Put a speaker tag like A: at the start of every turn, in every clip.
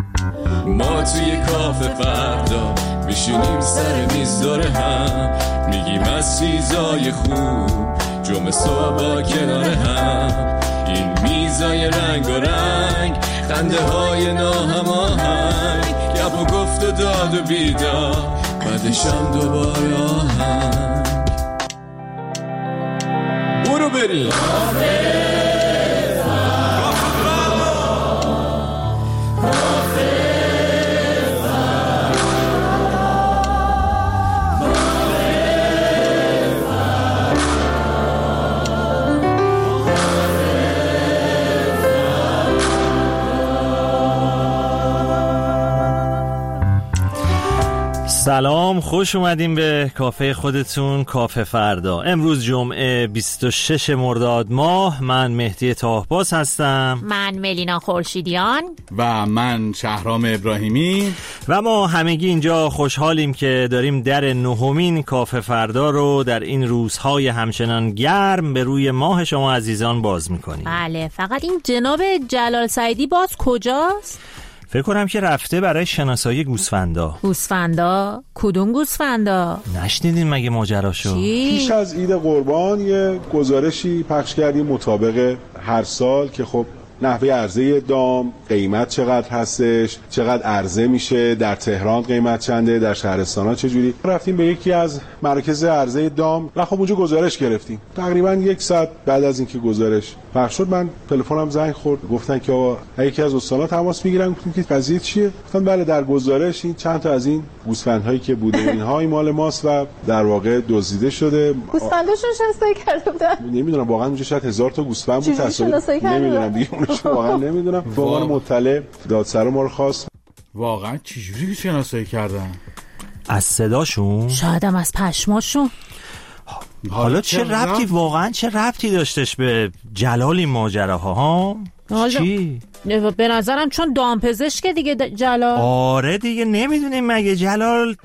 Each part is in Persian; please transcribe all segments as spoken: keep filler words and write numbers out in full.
A: ما توی کافه فردا میشینیم سر میز دور هم، میگیم از چیزای خوب جمعه صبح با کنار هم. این میزای رنگ و رنگ، خنده های ناهماهنگ، گپ و گفت و داد و بیدار، بعدشم دوباره آهنگ. برو بریم
B: سلام، خوش اومدیم به کافه خودتون، کافه فردا. امروز جمعه بیست و ششم مرداد ماه. من مهدی طاهباز هستم.
C: من ملینا خورشیدیان
D: و من شهرام ابراهیمی
B: و ما همگی اینجا خوشحالیم که داریم در نهمین کافه فردا رو در این روزهای همچنان گرم به روی ماه شما عزیزان باز میکنیم.
C: بله، فقط این جناب جلال سعیدی باز کجاست؟
B: فکر کنم که رفته برای شناسایی گوسفندا.
C: گوسفندا؟ کدوم گوسفندا؟
B: نشنیدین مگه ماجراشو؟
E: پیش از عید قربان یه گزارشی پخش کردیم مطابق هر سال که خب نحوه عرضه دام، قیمت چقدر هستش، چقدر عرضه میشه، در تهران قیمت چنده، در شهرستان‌ها چجوری. رفتیم به یکی از مراکز عرضه دام و خب اونجا گزارش گرفتیم. تقریبا یک ساعت بعد از اینکه گزارش پخش شد من تلفنم زنگ خورد، گفتن که آقا یکی از استانا تماس میگیرن. گفتم که قضیه چیه؟ گفتن بله در گزارش این چند تا از این گوسفندهایی که بوده اینها این مال ماست و در واقع دزدیده شده.
F: گوسفنداشون شناسایی کرده بودن.
E: نمیدونم واقعا اونجا شاید هزار تا گوسفند بود تصادف. نمیدونم دیگه اونش واقعا نمیدونم. به عنوان مطلع دادسرا ما رو خواست.
D: واقعا چجوری شناسایی کردن؟
B: از صداشون؟
C: شاید هم از پشماشون.
B: حالا چه ربطی واقعا چه ربطی داشتش به جلال این ماجراها ها؟ چی؟
C: به نظرم چون دامپزشک دیگه جلال.
B: آره دیگه، نمیدونیم مگه جلال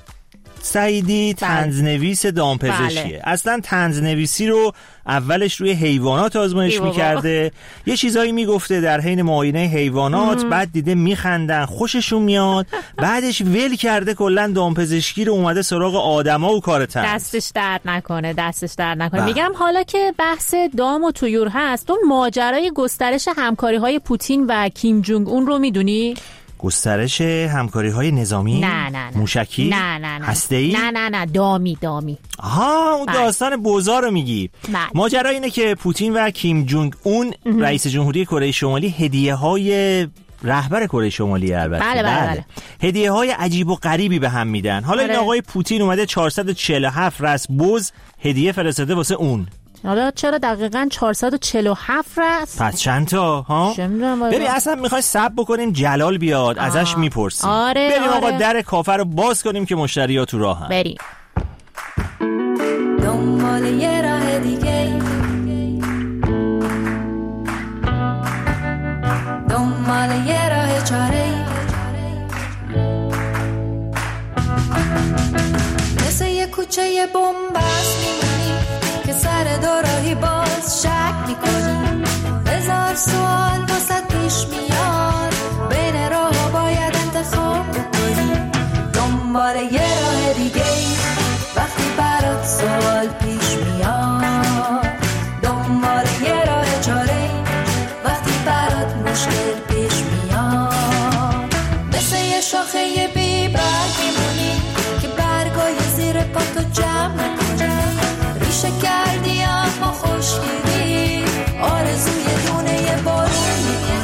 B: سعیدی طنزنویس دامپزشکیه. بله. اصلا طنزنویسی رو اولش روی حیوانات آزمایش میکرده، یه چیزایی میگفته در حین معاینه حیوانات، بعد دیده میخندن خوششون میاد، بعدش ول کرده کلا دامپزشکی رو، اومده سراغ آدما و کار طنز.
C: دستش درد نکنه، دستش درد نکنه. میگم حالا که بحث دام و طیور هست، اون ماجرای گسترش همکاری‌های پوتین و کیم جونگ اون رو میدونی؟
B: گسترش همکاری‌های نظامی؟
C: نه نه نه.
B: موشکی؟
C: نه نه نه.
B: هسته‌ای؟
C: نه نه نه دامی دامی.
B: آها، اون داستان بوزا رو میگی. ماجرا اینه که پوتین و کیم جونگ اون رئیس جمهوری کره شمالی هدیه‌های رهبر کره شمالی البته
C: بله بله, بله.
B: هدیه‌های عجیب و غریبی به هم میدن. حالا این آقای پوتین اومده چهارصد و چهل و هفت رس بز هدیه فرستاده واسه اون.
C: حالا چرا دقیقاً چهارصد و چهل و هفت رس؟
B: پس چند تا ها؟ ببین اصلا میخوای صبر بکنیم جلال بیاد آه. ازش میپرسیم.
C: آره
B: بریم
C: آره.
B: آقا در کافه رو باز کنیم که مشتری‌ها تو راهن.
C: بریم.
G: دنبال یه راه دیگه، دنبال یه راه چاره، مثل یه کوچه یه بنبست میمونی که سر دوراهی باز شک میکنی، هزار سوال واسه پیش میاد، بین راه باید انتخاب بکنی، دنبال یه راه دیگه وقتی برات سوال پیش میاد، دنبال یه راه چاره وقتی برات مشکل پیش میاد، مثل یه شاخه یه بی برگ میمونی که برگای زیر پاتو جمع نکنی، ریشه کردی اما خوشگیری، آرزوی دونه یه بارون میکنی.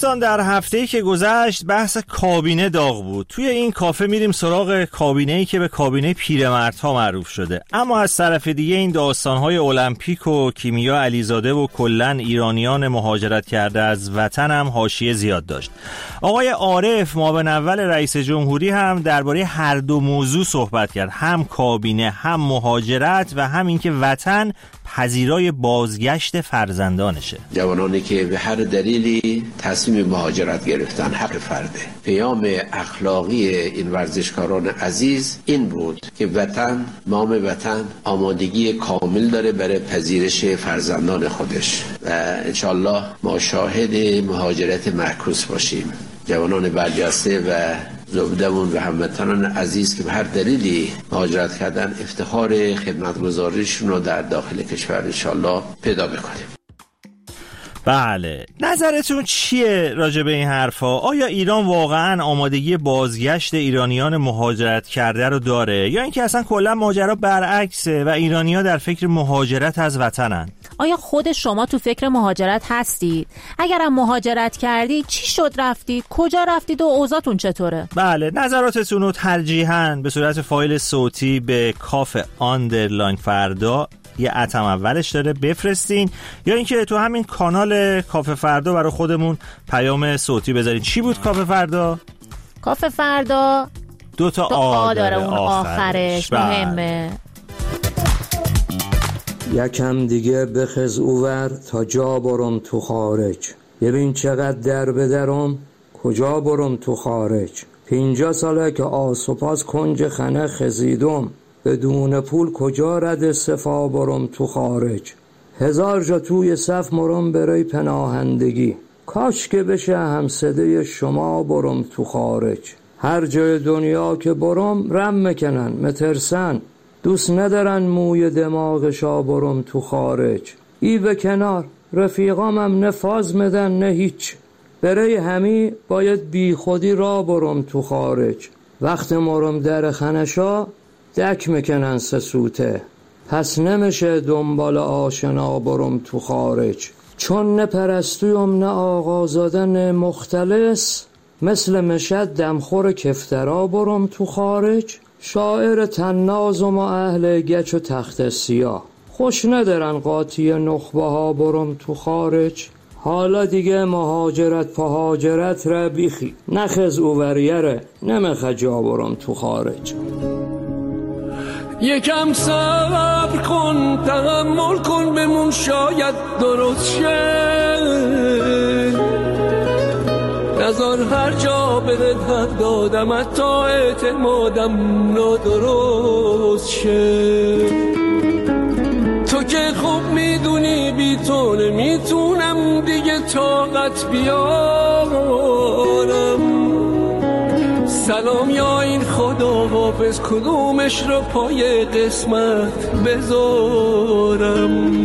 B: دوستان در هفته‌ای که گذشت بحث کابینه داغ بود. توی این کافه میریم سراغ کابینه‌ای که به کابینه پیرمردها معروف شده، اما از طرف دیگه این داستان‌های المپیک و کیمیا علیزاده و کلاً ایرانیان مهاجرت کرده از وطن هم حاشیه زیاد داشت. آقای عارف معاون اول رئیس جمهوری هم درباره هر دو موضوع صحبت کرد، هم کابینه، هم مهاجرت و هم اینکه وطن پذیرای بازگشت فرزندانشه.
H: جوانانی که به هر دلیلی تصمیم مهاجرت گرفتن حق فرده. پیام اخلاقی این ورزشکاران عزیز این بود که وطن، نام وطن آمادگی کامل داره برای پذیرش فرزندان خودش و انشالله ما شاهد مهاجرت معکوس باشیم. جوانان برجسته و زبدمون و هموطنان عزیز که به هر دلیلی مهاجرت کردن افتخار خدمتگزاریشون رو در داخل کشور انشالله پیدا بکنیم.
B: بله، نظرتون چیه راجع به این حرفا؟ آیا ایران واقعا آمادگی بازگشت ایرانیان مهاجرت کرده رو داره یا اینکه اصلا کلا ماجرا برعکسه و ایرانی‌ها در فکر مهاجرت از وطنن؟
C: آیا خود شما تو فکر مهاجرت هستید؟ اگرم مهاجرت کردی چی شد رفتید؟ کجا رفتید و اوضاعتون چطوره؟
B: بله، نظراتتون رو ترجیحاً به صورت فایل صوتی به کاف آندرلاین فردا یه اتم اولش داره بفرستین یا اینکه تو همین کانال کاف فردا برای خودمون پیام صوتی بذارین. چی بود کاف فردا؟
C: کاف فردا
B: دو تا آ داره اون
C: آخرش مهمه.
I: یکم دیگه بخز اوور تا جا برم تو خارج، ببین چقدر در بدرم کجا برم تو خارج. پینجا ساله که آسوپاس کنج خنه خزیدم، بدون پول کجا رد صفا برم تو خارج. هزار جا توی صف مرم برای پناهندگی، کاش که بشه هم صدای شما برم تو خارج. هر جای دنیا که برم رم میکنن مترسن، دوست ندارن موی دماغشا برم تو خارج. ای به کنار رفیقامم نفاز مدن نه هیچ، برای همی باید بی خودی را برم تو خارج. وقت مرم در خنشا دک میکنن سه سوته، پس نمیشه دنبال آشنا برم تو خارج. چون نه پرستویم نه آقازاده نه مختلس، مثل مشد دمخور کفترا برم تو خارج. شاعر تنازم و اهل گچ و تخت سیاه، خوش ندارن قاطی نخبه ها برم تو خارج. حالا دیگه مهاجرت پهاجرت را بیخی، نخز اووریره نمیخه جا برم تو خارج.
A: یکم صبر کن، تحمل کن، بمون شاید درست شه. نظر هر جا بهت حق دادم حتی اعتمادم نادرست شه. تو که خوب میدونی بی تو نمیتونم دیگه طاقت بیارم. سلام یا این خدا حافظ، کدومش رو پای قسمت بذارم.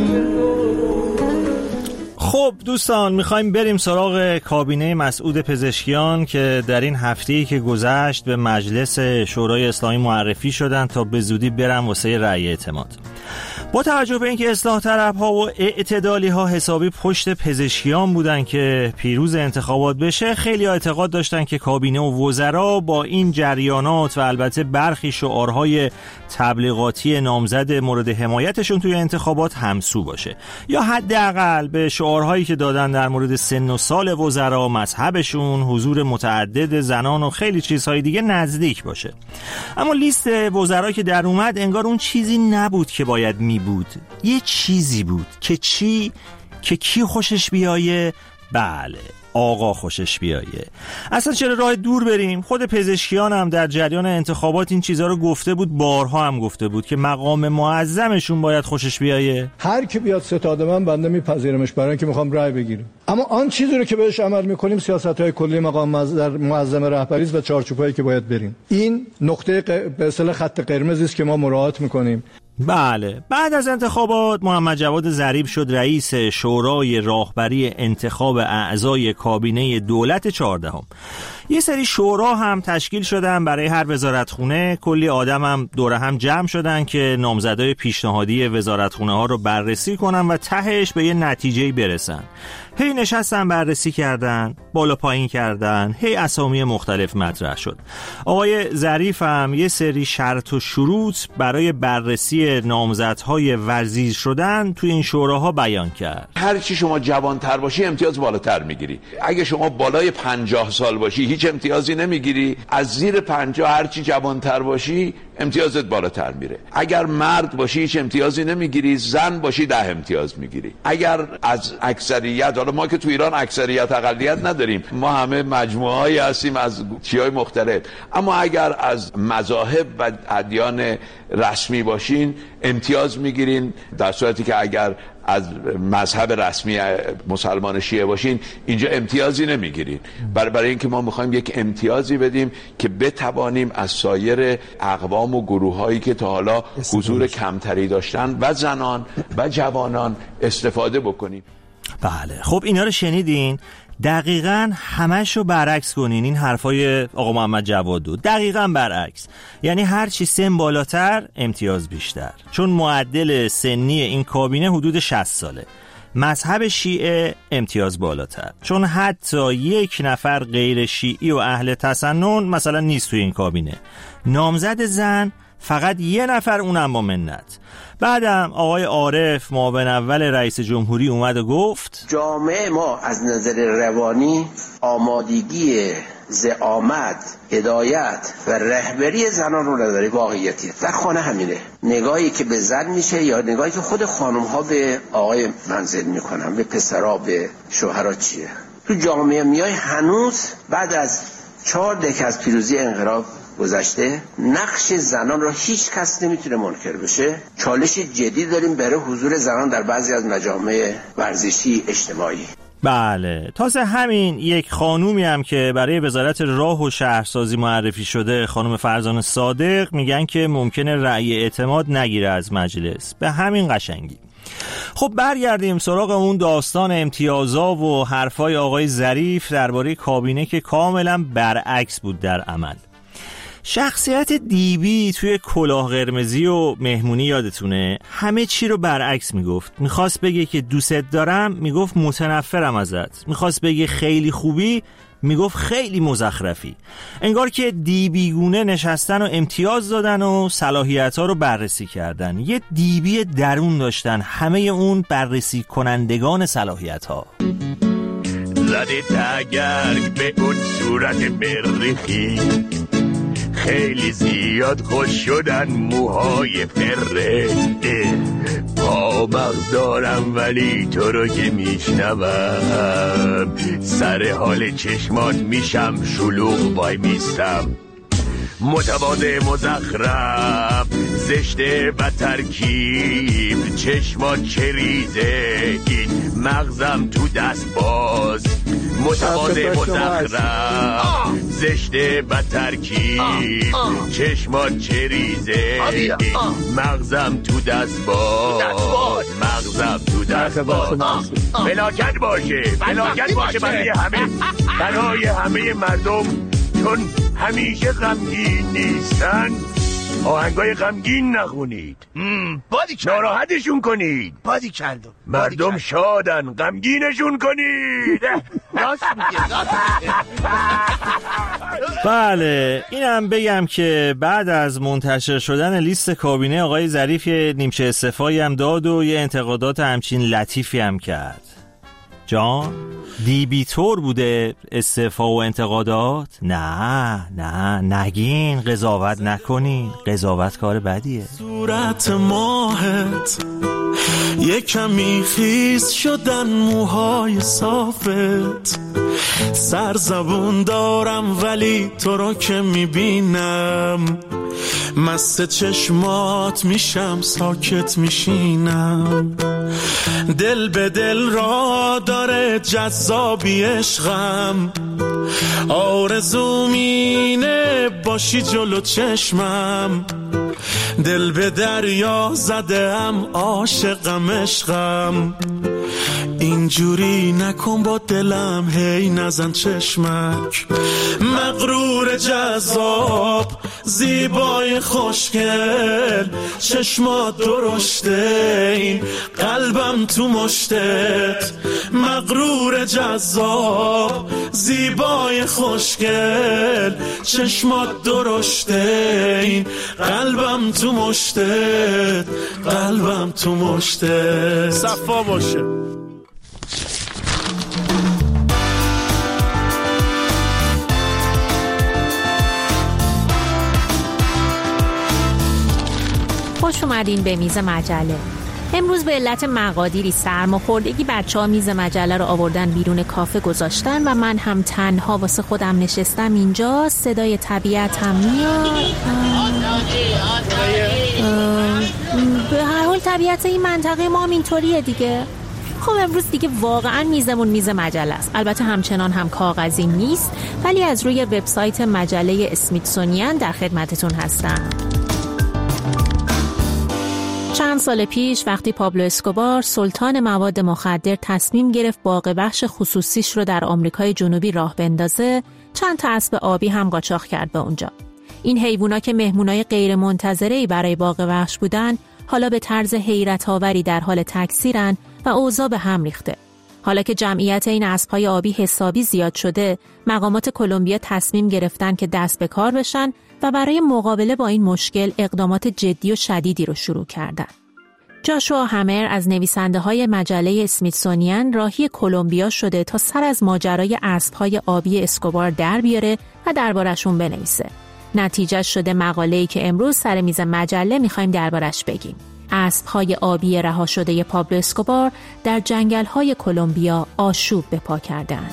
B: خب دوستان، میخوایم بریم سراغ کابینه مسعود پزشکیان که در این هفته‌ای که گذشت به مجلس شورای اسلامی معرفی شدن تا به زودی برن واسه رأی اعتماد. با توجه به اینکه اصلاح طلب‌ها و اعتدالی‌ها حسابی پشت پزشکیان بودن که پیروز انتخابات بشه، خیلی اعتقاد داشتن که کابینه و وزرا با این جریانات و البته برخی شعارهای تبلیغاتی نامزد مورد حمایتشون توی انتخابات همسو باشه، یا حداقل به شعارهایی که دادن در مورد سن و سال وزرا، مذهبشون، حضور متعدد زنان و خیلی چیزهای دیگه نزدیک باشه. اما لیست وزرا که در اومد انگار اون چیزی نبود که باید می بود. یه چیزی بود که چی؟ که کی خوشش بیایه؟ بله، آقا خوشش بیایه. اصلا چرا راه دور بریم؟ خود پزشکیان هم در جریان انتخابات این چیزها رو گفته بود، بارها هم گفته بود که مقام معظمشون باید خوشش بیایه.
J: هر کی بیاد ستاد من بنده میپذیرمش برای اینکه میخوام رأی بگیرم، اما آن چیزی رو که بهش عمل میکنیم سیاست‌های کلی مقام معظم رهبری و چارچوبایی که باید بریم. این نقطه ق... به اصطلاح خط قرمزی است که ما مراعات میکنیم.
B: بله، بعد از انتخابات محمد جواد ظریف شد رئیس شورای راهبری انتخاب اعضای کابینه دولت چهاردهم. یه سری شورا هم تشکیل شدن برای هر وزارتخونه. کلی آدم هم دوره هم جمع شدن که نامزدای پیشنهادی وزارتخونه ها رو بررسی کنن و تهش به یه نتیجه‌ای برسن. هی نشستن بررسی کردن، بالا پایین کردن، هی اسامی مختلف مطرح شد. آقای ظریف هم یه سری شرط و شروط برای بررسی نامزدهای ورزی شدن توی این شوراها بیان کرد.
K: هر چی شما جوان‌تر باشی امتیاز بالاتر میگیری. اگه شما بالای پنجاه سال باشی هیچ امتیازی نمیگیری. از زیر پنجاه هر چی جوان‌تر باشی امتیازت بالاتر میره. اگر مرد باشی هیچ امتیازی نمیگیری، زن باشی ده امتیاز میگیری. اگر از اکثریت، حالا ما که تو ایران اکثریت اقلیت نداریم، ما همه مجموعه‌ای هستیم از چیزهای مختلف، اما اگر از مذاهب و ادیان رسمی باشین امتیاز میگیرین، در صورتی که اگر از مذهب رسمی مسلمان شیعه باشین اینجا امتیازی نمیگیرین. برای برای اینکه ما میخوایم یک امتیازی بدیم که بتوانیم از سایر اقوام و گروهایی که تا حالا حضور کمتری داشتن و زنان و جوانان استفاده بکنیم.
B: بله، خب اینا رو شنیدین. دقیقاً همش رو برعکس کنین این حرفای آقا محمد جوادو. دقیقاً برعکس، یعنی هر چی سن بالاتر امتیاز بیشتر، چون معدل سنی این کابینه حدود شصت ساله. مذهب شیعه امتیاز بالاتر، چون حتی یک نفر غیر شیعی و اهل تسنن مثلا نیست توی این کابینه. نامزد زن فقط یه نفر، اونم با منت. بعدم آقای عارف معاون اول رئیس جمهوری اومد و گفت
H: جامعه ما از نظر روانی آمادگی زعامت، هدایت و رهبری زنان رو نداره. واقعیتی در خانه همینه. نگاهی که به زن میشه یا نگاهی که خود خانم ها به آقای منزل میکنن، به پسرها، به شوهرها چیه؟ تو جامعه میای هنوز بعد از چهار دهه از پیروزی انقلاب گذشته نقش زنان را هیچ کس نمیتونه منکر بشه. چالش جدی داریم برای حضور زنان در بعضی از مجامع ورزشی اجتماعی.
B: بله، تازه همین یک خانومی هم که برای وزارت راه و شهرسازی معرفی شده، خانم فرزانه صادق، میگن که ممکنه رأی اعتماد نگیره از مجلس. به همین قشنگی. خب برگردیم سراغ اون داستان امتیازا و حرفای آقای ظریف درباره کابینه که کاملا برعکس بود در عمل. شخصیت دیبی توی کلاه قرمزی و مهمونی یادتونه همه چی رو برعکس میگفت. میخواست بگه که دوست دارم، میگفت متنفرم ازت. میخواست بگه خیلی خوبی، میگفت خیلی مزخرفی. انگار که دیبیگونه نشستن و امتیاز دادن و صلاحیت‌ها رو بررسی کردن. یه دیبی درون داشتن همه اون بررسی کنندگان صلاحیت‌ها.
L: زده تگرگ به اون صورت مریخی، خیلی زیاد خوش شدن موهای پره. پا مغز دارم ولی تو رو که میشنوم، سر حال چشمات میشم شلوغ وای میستم. متواضع مزخرف زشته و ترکیب، چشمات چریزه این مغزم تو دست باز. متواضع مزخرف زشته و ترکیب، چشمات چریزه این مغزم تو دست باز. مغزم تو دست باز. فلاکت باشه، فلاکت باشه برای همه، برای همه مردم، چون همیشه غمگین نیستن. آهنگای غمگین نخونید، ناراحتشون کنید.
M: بادی کردم
L: مردم شادن، غمگینشون کنید.
M: راست میگه.
B: بله، اینم بگم که بعد از منتشر شدن لیست کابینه آقای ظریف نیمچه استعفایی هم داد و یه انتقادات همچین لطیفی هم کرد. جان دیبیتور بوده استعفا و انتقادات؟ نه نه نگین، قضاوت نکنین، قضاوت کار بدیه.
N: صورت ماهت یکمی خیس شدن موهای صافت، سرزبون دارم ولی تو رو که میبینم مست چشمات میشم ساکت میشینم. دل به دل را داره جذابی عشقم، آرزوم اینه باشی جلو چشمم. دل به دریا زدم عاشقم عشقم، اینجوری نکن با دلم، هی نزن چشمک. مغرور جذاب زیبای خوشگل، چشمات درشته این قلبم تو مشتت. مغرور جذاب زیبای خوشگل، چشمات درشته این قلبم تو مشتت. قلبم تو مشتت.
L: صفا باشه.
C: خوش اومدین به میز مجله. امروز به علت مقادیری سرماخوردگی بچه‌ها میز مجله رو آوردن بیرون کافه گذاشتن و من هم تنها واسه خودم نشستم اینجا. صدای طبیعت هم میاد. به هر حال طبیعت این منطقه ما هم اینطوریه دیگه. خب امروز دیگه واقعا میزمون میز مجله است. البته همچنان هم کاغذی نیست، ولی از روی وبسایت مجله اسمیتسونیان در خدمتتون هستم. چند سال پیش وقتی پابلو اسکوبار سلطان مواد مخدر تصمیم گرفت باغ وحش خصوصیش رو در آمریکای جنوبی راه بندازه، چند تا اسب آبی هم قاچاق کرد به اونجا. این حیوونا که مهمونای غیر منتظره‌ای برای باغ وحش بودن، حالا به طرز حیرت‌آوری در حال تکثیرن و اوضاع به هم ریخته. حالا که جمعیت این اسب‌های آبی حسابی زیاد شده، مقامات کلمبیا تصمیم گرفتن که دست به کار بشن و برای مقابله با این مشکل اقدامات جدی و شدیدی رو شروع کردن. جاشوا همر از نویسنده‌های مجله اسمیتسونیان راهی کلمبیا شده تا سر از ماجرای اسب‌های آبی اسکوبار در بیاره و دربارشون بنویسه. نتیجه شده مقاله‌ای که امروز سر میز مجله می‌خوایم دربارش بگیم. اسب‌های آبی رها شده پابلو اسکوبار در جنگل‌های کلمبیا آشوب به پا کردند.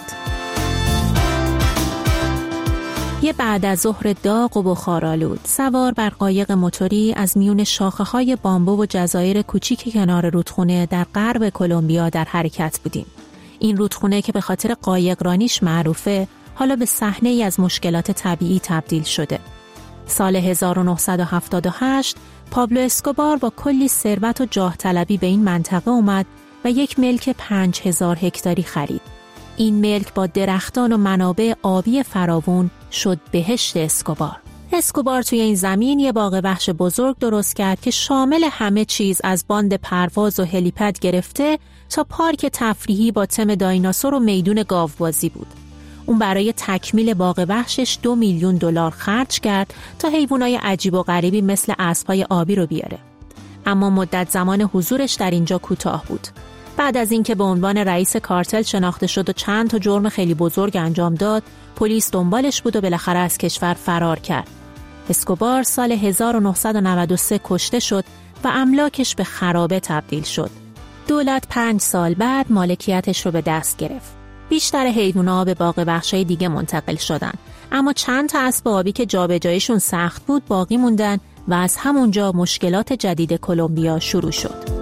C: یه بعد از ظهر داغ و بخارآلود سوار بر قایق موتوری از میون شاخه‌های بامبو و جزایر کوچیک کنار رودخونه در غرب کلمبیا در حرکت بودیم. این رودخونه که به خاطر قایقرانیش معروفه، حالا به صحنه‌ای از مشکلات طبیعی تبدیل شده. سال هزار و نهصد و هفتاد و هشت پابلو اسکوبار با کلی ثروت و جاه طلبی به این منطقه اومد و یک ملک پنج هزار هکتاری خرید. این ملک با درختان و منابع آبی فراوون شد بهشت اسکوبار. اسکوبار توی این زمین یه باغ وحش بزرگ درست کرد که شامل همه چیز از باند پرواز و هلیپد گرفته تا پارک تفریحی با تم دایناسور و میدون گاوبازی بود. اون برای تکمیل باغ وحشش دو میلیون دلار خرج کرد تا حیوانای عجیب و غریبی مثل اسب‌های آبی رو بیاره. اما مدت زمان حضورش در اینجا کوتاه بود. بعد از اینکه به عنوان رئیس کارتل شناخته شد و چند تا جرم خیلی بزرگ انجام داد، پلیس دنبالش بود و بالاخره از کشور فرار کرد. اسکوبار سال هزار و نهصد و نود و سه کشته شد و املاکش به خرابه تبدیل شد. دولت پنج سال بعد مالکیتش رو به دست گرفت. بیشتر حیوانات به باغ وحشای دیگه منتقل شدن، اما چند تا اسب آبی که جابجاییشون سخت بود باقی موندن و از همونجا مشکلات جدید کلمبیا شروع شد.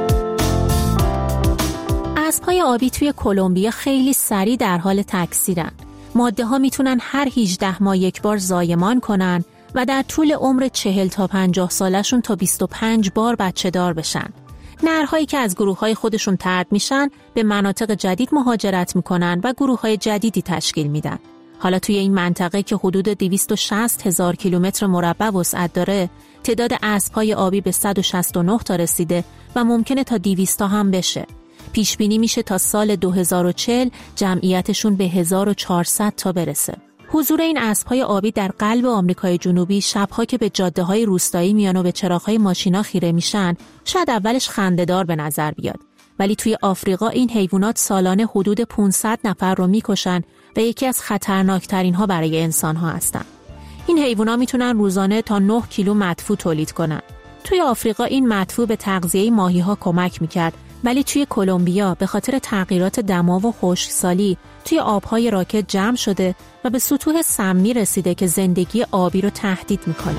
C: اسب‌های آبی توی کلمبیا خیلی سریع در حال تکثیرن. ماده‌ها میتونن هر هجده ماه یک بار زایمان کنن و در طول عمر چهل تا پنجاه سالشون تا بیست و پنج بار بچه دار بشن. نرهایی که از گروه‌های خودشون طرد میشن به مناطق جدید مهاجرت میکنن و گروه‌های جدیدی تشکیل میدن. حالا توی این منطقه که حدود دویست و شصت هزار کیلومتر مربع وسعت داره، تعداد اسب‌های آبی به صد و شصت و نه تا رسیده و ممکنه تا دویست تا هم بشه. پیش بینی میشه تا سال دو هزار و چهل جمعیتشون به هزار و چهارصد تا برسه. حضور این اسب‌های آبی در قلب آمریکای جنوبی، شب‌ها که به جاده‌های روستایی میان و به چراغ‌های ماشینا خیره میشن، شاید اولش خنده‌دار به نظر بیاد، ولی توی آفریقا این حیوانات سالانه حدود پانصد نفر رو میکشن و یکی از خطرناکترین‌ها برای انسان‌ها هستن. این حیوانات میتونن روزانه تا نه کیلو مدفوع تولید کنن. توی آفریقا این مدفوع به تغذیه ماهی‌ها کمک میکرد، ولی توی کلمبیا به خاطر تغییرات دما و خشکسالی توی آبهای راکد جمع شده و به سطوح سمی رسیده که زندگی آبی رو تهدید میکنه.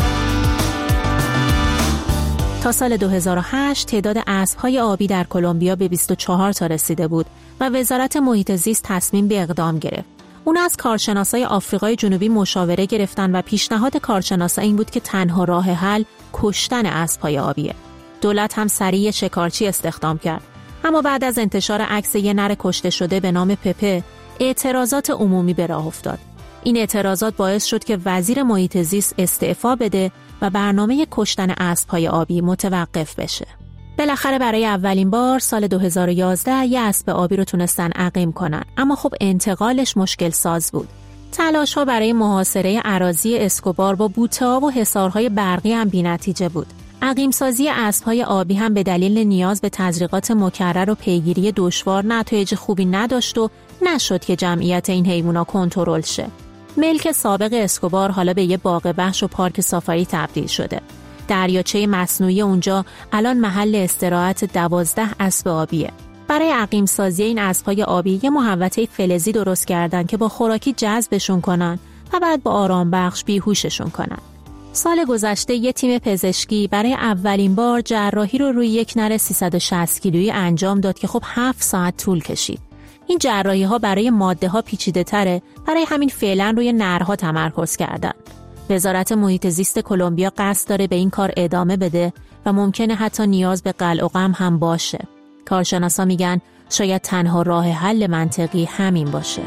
C: تا سال دو هزار و هشت تعداد اسب‌های آبی در کلمبیا به بیست و چهار تا رسیده بود و وزارت محیط زیست تصمیم به اقدام گرفت. اون از کارشناسای آفریقای جنوبی مشاوره گرفتن و پیشنهاد کارشناسا این بود که تنها راه حل کشتن اسب‌های آبیه. دولت هم سریع شکارچی استخدام کرد، اما بعد از انتشار عکس یه نر کشته شده به نام پپه، اعتراضات عمومی به راه افتاد. این اعتراضات باعث شد که وزیر محیط زیست استعفا بده و برنامه کشتن اسب‌های آبی متوقف بشه. بالاخره برای اولین بار سال دو هزار و یازده یه اسب آبی رو تونستن عقیم کنن، اما خب انتقالش مشکل ساز بود. تلاش‌ها برای محاصره اراضی اسکوبار با بوته‌ها و حصارهای برقی هم بی‌نتیجه بود. عقیم‌سازی اسب‌های آبی هم به دلیل نیاز به تزریقات مکرر و پیگیری دشوار نتایج خوبی نداشت و نشد که جمعیت این حیونا کنترل شه. ملک سابق اسکوبار حالا به یه باغ وحش و پارک سافاری تبدیل شده. دریاچه مصنوعی اونجا الان محل استراحت دوازده اسب آبیه. برای عقیم سازی این اسب‌های آبی یه محوطه فلزی درست کردن که با خوراکی جذبشون کنن و بعد با آرام بخش بیهوششون کنن. سال گذشته یه تیم پزشکی برای اولین بار جراحی رو روی یک نر سیصد و شصت کیلویی انجام داد که خب هفت ساعت طول کشید. این جراحی ها برای ماده ها پیچیده تره، برای همین فعلا روی نرها تمرکز کردن. وزارت محیط زیست کلمبیا قصد داره به این کار ادامه بده و ممکنه حتی نیاز به قلع و قم هم باشه. کارشناسا میگن شاید تنها راه حل منطقی همین باشه.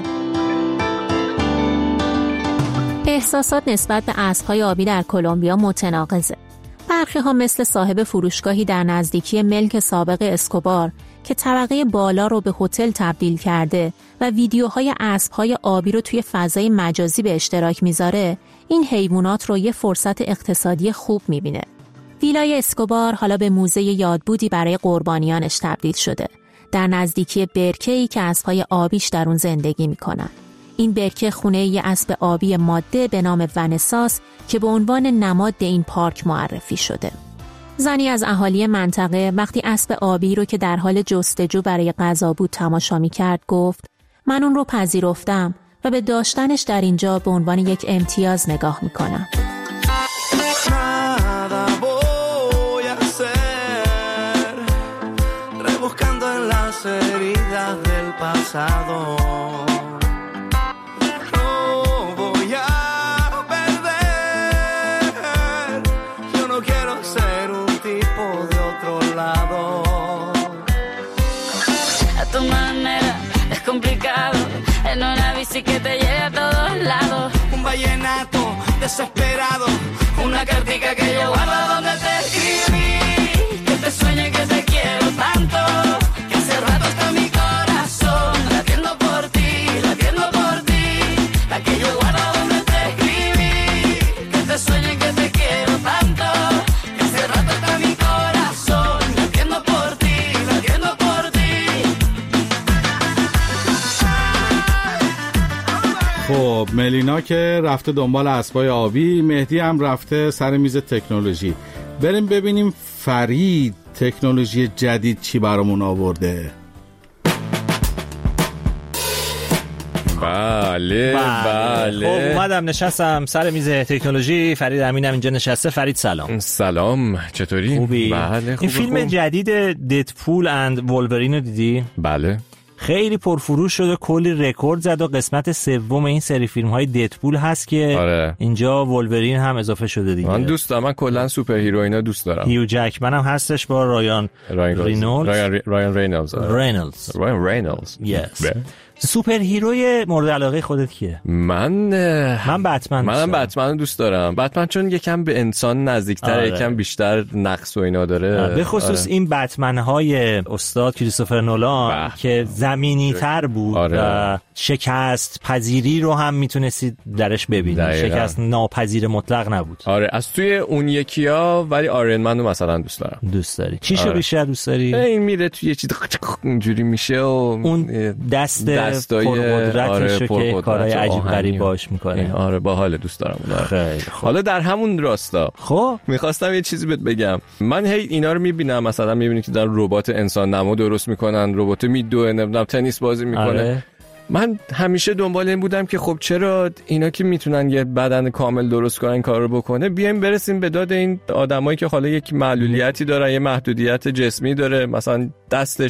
C: احساسات نسبت به اسب‌های آبی در کلمبیا متناقضه. برخی ها مثل صاحب فروشگاهی در نزدیکی ملک سابق اسکوبار که طبقه بالا رو به هتل تبدیل کرده و ویدیوهای اسب‌های آبی رو توی فضای مجازی به اشتراک میذاره، این حیوانات رو یه فرصت اقتصادی خوب میبینه. ویلای اسکوبار حالا به موزه یادبودی برای قربانیانش تبدیل شده، در نزدیکی برکه‌ای که اسب‌های آبیش در اون زندگی میکنن. این برکه خونه یه اسب آبی ماده به نام ونساس که به عنوان نماد این پارک معرفی شده. زنی از اهالی منطقه وقتی اسب آبی رو که در حال جستجو برای غذا بود تماشا می‌کرد گفت: من اون رو پذیرفتم و به داشتنش در اینجا به عنوان یک امتیاز نگاه می‌کنم.
O: Que te llegue a todos lados. Un vallenato desesperado. Una cartica que yo guardo donde te escribí. Que te sueñe que te quiero tanto. Que hace rato está mi corazón latiendo por ti, latiendo por ti. La que yo guardo donde te escribí. Que te sueñe que te quiero tanto. Que hace rato está mi corazón latiendo por ti, latiendo por ti.
D: خب ملینا که رفته دنبال اسبای آبی، مهدی هم رفته سر میز تکنولوژی. بریم ببینیم فرید تکنولوژی جدید چی برامون آورده.
A: بله بله
B: خب اومدم نشستم سر میز تکنولوژی. فرید امینم اینجا نشسته. فرید سلام.
A: سلام، چطوری؟
B: خوبی؟
A: بله خوبه.
B: این فیلم
A: خوب.
B: جدید ددپول اند وولورین رو دیدی؟
A: بله.
B: خیلی پرفروش شده، کلی رکورد زد و قسمت سوم این سری فیلم های ددپول هست که
A: آره.
B: اینجا وولورین هم اضافه شده دیگه.
A: من دوست دارم، من کلا سوپر هیروینا دوست دارم.
B: هیو جکمن هم هستش با رایان رینولدز.
A: رایان رایان رینولدز.
B: رینولدز.
A: رایان رینولدز.
B: یس. سوپر هیروی مورد علاقه خودت کیه؟
A: من
B: من بتمن.
A: منم بتمن دوست دارم. بتمن چون یکم به انسان نزدیک‌تر،
B: آره.
A: یکم بیشتر نقص و اینا داره.
B: به خصوص آره. این بتمن های استاد کریستوفر نولان بح. که زمینی تر بود آره. و شکست پذیری رو هم میتونستید درش ببینید. شکست ناپذیر مطلق نبود.
A: آره از توی اون یکی‌ها، ولی آیرن من رو مثلا دوست دارم.
B: دوست داری؟ چیشو آره. بیشتر دوست داری؟
A: این میره توی یه چیز اینجوری میشه و
B: اون دست پرقدرتشو آره که کارهای عجیب غریب باش میکنه.
A: آره باحال، دوست دارم اون. خیلی خوب. حالا در همون راستا
B: خب
A: میخواستم یه چیزی بهت بگم. من هی اینا رو میبینم، مثلا میبینی که در ربات انسان نما درست میکنن، ربات میدوه، نمیدونم تنیس بازی میکنه. آره. من همیشه دنبال این بودم که خب چرا اینا که میتونن یه بدن کامل درست کنن این کار رو بکنه، بیایم برسیم به داد این آدمایی که حالا یک معلولیتی دارن، یه محدودیت جسمی داره، مثلا دستش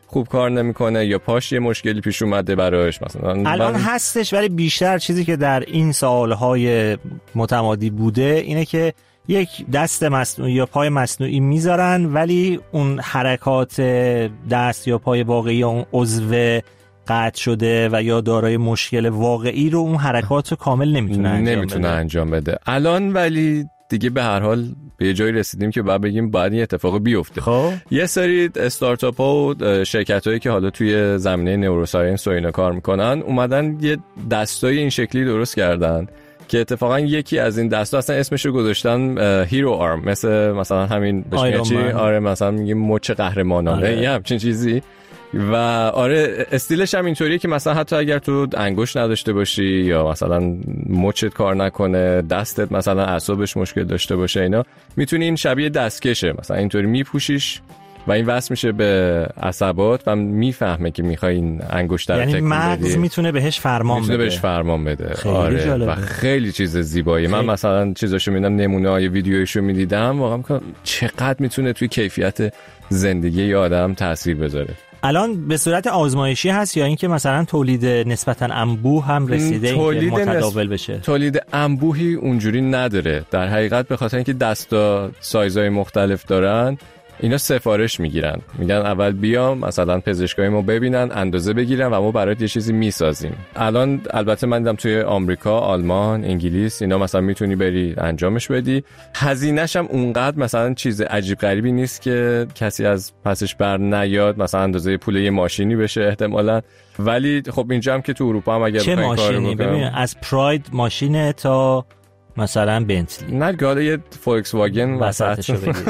P: خوب کار نمیکنه یا پاش یه مشکلی پیش اومده براش مثلا.
B: الان من... هستش، ولی بیشتر چیزی که در این سالهای متمادی بوده اینه که یک دست مصنوعی یا پای مصنوعی میذارن، ولی اون حرکات دست یا پای واقعی یا اون عضو قطع شده و یا دارای مشکل واقعی رو اون حرکات رو کامل نمیتونه انجام
P: نمیتونه
B: بده.
P: انجام بده الان. ولی دیگه به هر حال به یه جایی رسیدیم که باید بگیم باید این اتفاق بیفته.
B: خب
P: یه سری استارتاپ ها و شرکت هایی که حالا توی زمینه نوروساینس و اینا کار میکنن اومدن یه دستای این شکلی درست کردن که اتفاقا یکی از این دستا اصلا اسمش رو گذاشتن هیرو آرم، مثل مثلا همین بهش آره مثلا میگیم مچ قهرمانانه آره. یه همچین چیزی. و آره استیلش هم اینطوریه که مثلا حتی اگر تو انگشت نداشته باشی یا مثلا مچت کار نکنه، دستت مثلا اعصابش مشکل داشته باشه، اینا میتونی این شبیه دستکشه مثلا اینطوری میپوشیش و این وصل میشه به عصبات و میفهمه که میخوای این انگشت رو
B: یعنی
P: تکون بدی.
B: مغز میتونه بهش فرمان
P: میتونه
B: بده.
P: بهش فرمان بده.
B: خیلی
P: آره
B: جالبه.
P: و خیلی چیز زیبایی. من مثلا چیزاشو میدم، نمونه های ویدیویشو میدیدم، واقعا میگم چقدر میتونه توی کیفیت زندگی یه آدم تاثیر بذاره.
B: الان به صورت آزمایشی هست یا اینکه مثلا تولید نسبتاً انبوه هم رسیده این متداول بشه؟
P: تولید انبوهی اونجوری نداره در حقیقت، به خاطر اینکه دستا سایزهای مختلف دارن. اینا سفارش میگیرن، میگن اول بیا مثلا پزشکای ما ببینن، اندازه بگیرن و ما برات یه چیزی میسازیم. الان البته من دیدم توی آمریکا، آلمان، انگلیس اینا مثلا میتونی بری انجامش بدی. هزینه‌ش هم اونقدر مثلا چیز عجیب غریبی نیست که کسی از پسش بر نیاد، مثلا اندازه پول یه ماشینی بشه احتمالاً. ولی خب اینجا هم که تو اروپا هم اگر
B: بخواید کارو بکنم، ببین از پراید ماشین تا مثلا بنتلی،
P: نه گاله یه فولکس واگن
B: وسطشو بگیر.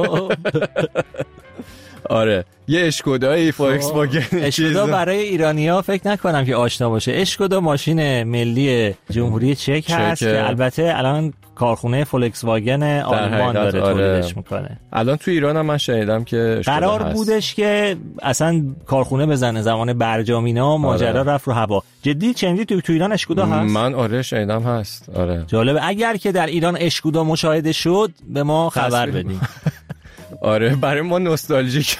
P: آره یه اشکودای فولکس واگن.
B: اشکودا برای ایرانی‌ها فکر نکنم که آشنا باشه. اشکودا ماشین ملی جمهوری چک هست که البته الان کارخونه فولکس واگن آلمان داره
P: آره.
B: تولیدش میکنه.
P: الان تو ایران هم من شنیدم که
B: قرار
P: هست.
B: بودش که اصلا کارخونه بزنه زمان برجامینا، ماجرا آره. رفت رو هوا. جدی چندی تو تو ایران اشکودا هست؟
P: من آره شنیدم هست. آره
B: جالب. اگر که در ایران اشکودا مشاهده شد به ما خبر بدین.
P: آره برای ما نوستالژیک.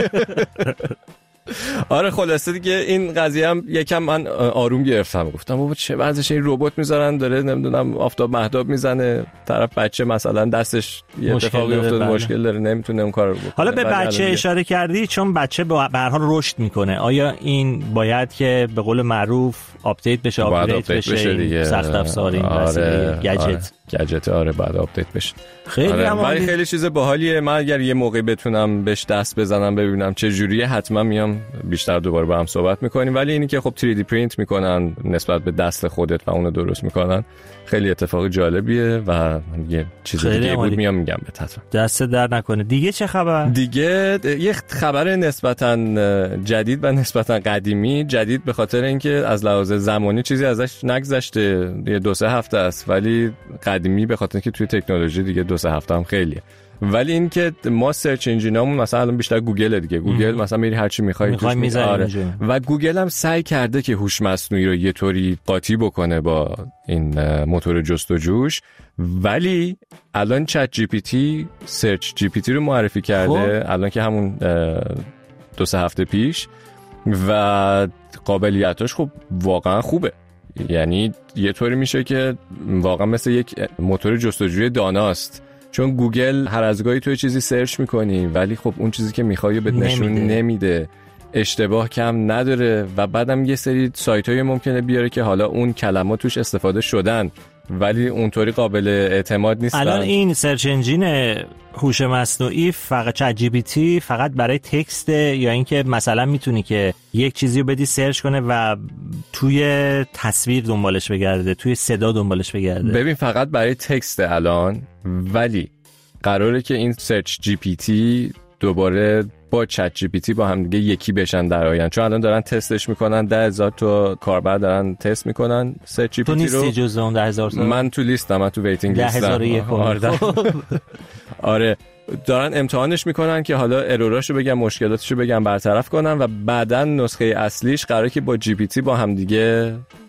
P: آره خلاصه دیگه این قضیه هم یکم من آروم گرفتم، گفتم بابا چه وضعشه، این ربات میذارن داره نمیدونم آفتاب مهتاب میزنه، طرف بچه مثلا دستش یه اتفاقی افتاده مشکل داره نمیتونه اون کارو بکنه.
B: حالا به بچه اشاره کردی، چون بچه به هر حال رشد میکنه، آیا این باید که به قول معروف آپدیت بشه، آپدیت بشه, بشه دیگه سخت افزار این
P: آره
B: گجت
P: آره. گجت آره بعد آپدیت بشه.
B: خیلی
P: آره.
B: ولی
P: خیلی چیز باحالیه. من اگر یه موقع بتونم بهش دست بزنم ببینم چه جوریه، حتما میام بیشتر دوباره با هم صحبت میکنیم. ولی اینی که خب تری دی پرینت میکنن نسبت به دست خودت و اونو درست میکنن خیلی اتفاق جالبیه و یه چیز دیگه بود میام میگم به حتما.
B: دست در نکنه. دیگه چه خبر؟
P: دیگه یه خبر نسبتا جدید و نسبتا قدیمی. جدید به خاطر اینکه از لحاظ زمانی چیزی ازش نگذشته، یه دو سه هفته است، ولی قدیمی به خاطر اینکه توی تکنولوژی دیگه دو سه هفته هم خیلیه. ولی این که ما سرچ انجینامون مثلا الان بیشتر گوگل دیگه، گوگل ام. مثلا میری هر چی می‌خوای توش می‌ذاری. آره. و گوگل هم سعی کرده که هوش مصنوعی رو یه طوری قاطی بکنه با این موتور جستجوش، ولی الان چت جی پی تی سرچ جی پی تی رو معرفی کرده خب. الان که همون دو سه هفته پیش و قابلیتاش خب واقعا خوبه. یعنی یه طوری میشه که واقعا مثل یک موتور جستجوی داناست، چون گوگل هر از گاهی توی چیزی سرچ میکنی ولی خب اون چیزی که میخوای بهت نشون نمیده. نمیده، اشتباه کم نداره و بعدم یه سری سایت‌های ممکنه بیاره که حالا اون کلمات توش استفاده شدن ولی اونطوری قابل اعتماد نیستن.
B: الان این سرچ انجین هوش مصنوعی فقط چت جی پی تی فقط برای تکست، یا اینکه مثلا میتونی که یک چیزی رو بدی سرچ کنه و توی تصویر دنبالش بگرده، توی صدا دنبالش بگرده؟
P: ببین فقط برای تکست الان، ولی قراره که این سرچ جی پی تی دوباره با چت جی پی تی با هم دیگه یکی بشن در آینده، چون الان دارن تستش میکنن. ده هزار تا کاربر دارن تست میکنن سرچ جی پی تی رو.
B: تو نیستی جز اون ده هزار تا؟
P: من تو لیستم، من تو ویتینگ لیستم.
B: ده هزار و یک.
P: آره دارن امتحانش میکنن که حالا اروراشو بگن، مشکلاتشو بگن، برطرف کنن و بعدن نسخه اصلیش قراره که با جی پی تی با هم دیگه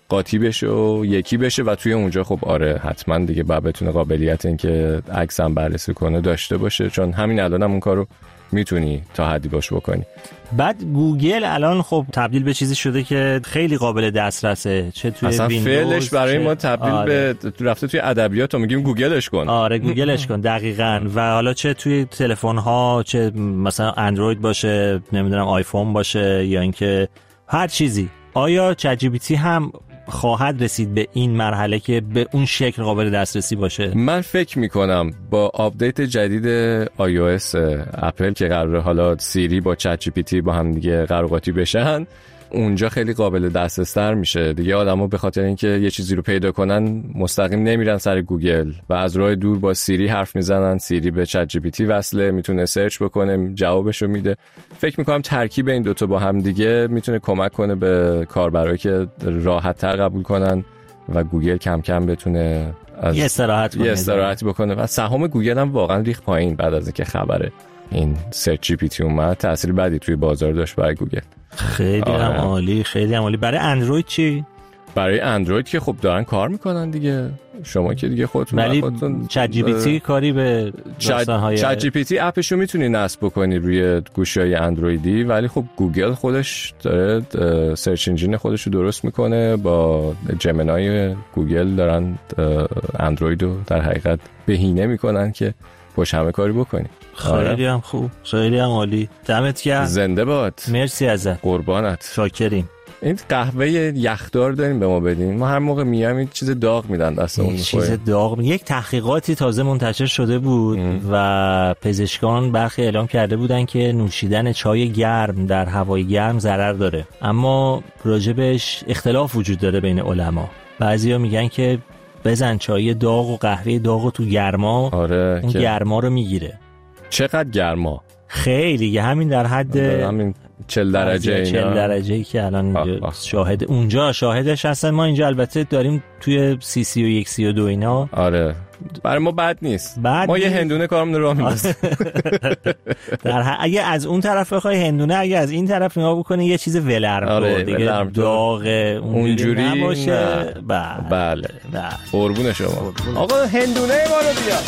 P: قاطی بشه و یکی بشه و توی اونجا خب آره حتما دیگه باید بتونه قابلیت این که عکس هم بررسی کنه داشته باشه، چون همین الان هم اون کارو میتونی تا حدی باش بکنی.
B: بعد گوگل الان خب تبدیل به چیزی شده که خیلی قابل دسترسه، چه توی
P: اصلا
B: ویندوز
P: فعلش برای
B: چه...
P: ما تبدیل
B: آره.
P: به رفته توی ادبیات و میگیم گوگلش کن.
B: آره گوگلش کن دقیقاً. و حالا چه توی تلفن ها، چه مثلا اندروید باشه، نمیدونم آیفون باشه، یا اینکه هر چیزی. آیا چت جی پی تی هم خواهد رسید به این مرحله که به اون شکل قابل دسترسی باشه؟
P: من فکر میکنم با آپدیت جدید آی او اس اپل که قراره حالا سیری با چت جی پی تی با هم دیگه قراقاتی بشن، اونجا خیلی قابل دسترس‌تر میشه دیگه. آدم‌ها به خاطر اینکه یه چیزی رو پیدا کنن مستقیم نمیرن سر گوگل و از راه دور با سیری حرف میزنن، سیری به چت جی پی تی وصله، میتونه سرچ بکنه، جوابشو میده. فکر میکنم ترکیب این دوتا با هم دیگه میتونه کمک کنه به کاربرایی که راحت‌تر قبول کنن و گوگل کم کم بتونه از
B: یه استراحت کنه،
P: یه استراحتی بکنه. و سهام گوگل هم واقعا ریخت پایین بعد از اینکه خبره این سرچ جی پی تی اومد. تأثیر بدی توی بازار داشت برای گوگل.
B: خیلی آره. هم عالی، خیلی هم عالی. برای اندروید چی؟
P: برای اندروید که خب دارن کار میکنن دیگه، شما که دیگه خودتون
B: ولی چت جی پی تی کاری به داستان‌های
P: چت جی پی تی اپشو میتونی نصب بکنی روی گوشی‌های اندرویدی، ولی خب گوگل خودش داره سرچ انجین خودش رو درست میکنه، با جمنای گوگل دارن اندرویدو در حقیقت بهینه میکنن که باش همه کاری بکنی.
B: خیلی هم خوب، خیلی هم عالی. دمت گرم.
P: زنده باد.
B: مرسی ازت.
P: قربانت.
B: شاکریم.
P: این قهوه یخدار داریم به ما بدین، ما هر موقع میایم این چیز داغ میدن دستمون میخوره.
B: چیز داغ. یک تحقیقاتی تازه منتشر شده بود ام. و پزشکان برخی اعلام کرده بودن که نوشیدن چای گرم در هوای گرم ضرر داره، اما راجبش اختلاف وجود داره بین علما. بعضیا میگن که بزن چای داغ و قهوه داغ تو گرما،
P: آره
B: اون
P: که...
B: گرما رو میگیره.
P: چقدر گرما؟
B: خیلی، همین در حد
P: همین چهل درجه اینا،
B: چهل درجه‌ای که الان آه آه. شاهد اونجا شاهدش هستن. ما اینجا البته داریم توی سی سی و یک سی و دو اینا.
P: آره برای ما بد نیست،
B: بد
P: ما
B: نیست.
P: یه هندونه کارمون رو راه میندازیم.
B: در ح... اگه از اون طرف بخوای هندونه، اگه از این طرف نگاه بکنی یه چیز ولرم
P: آره
B: دیگه ولرم داغ اونجوری نباشه.
P: نه.
B: بله
P: بله
B: بله
P: قربون شما. آقا هندونه ما رو بیا.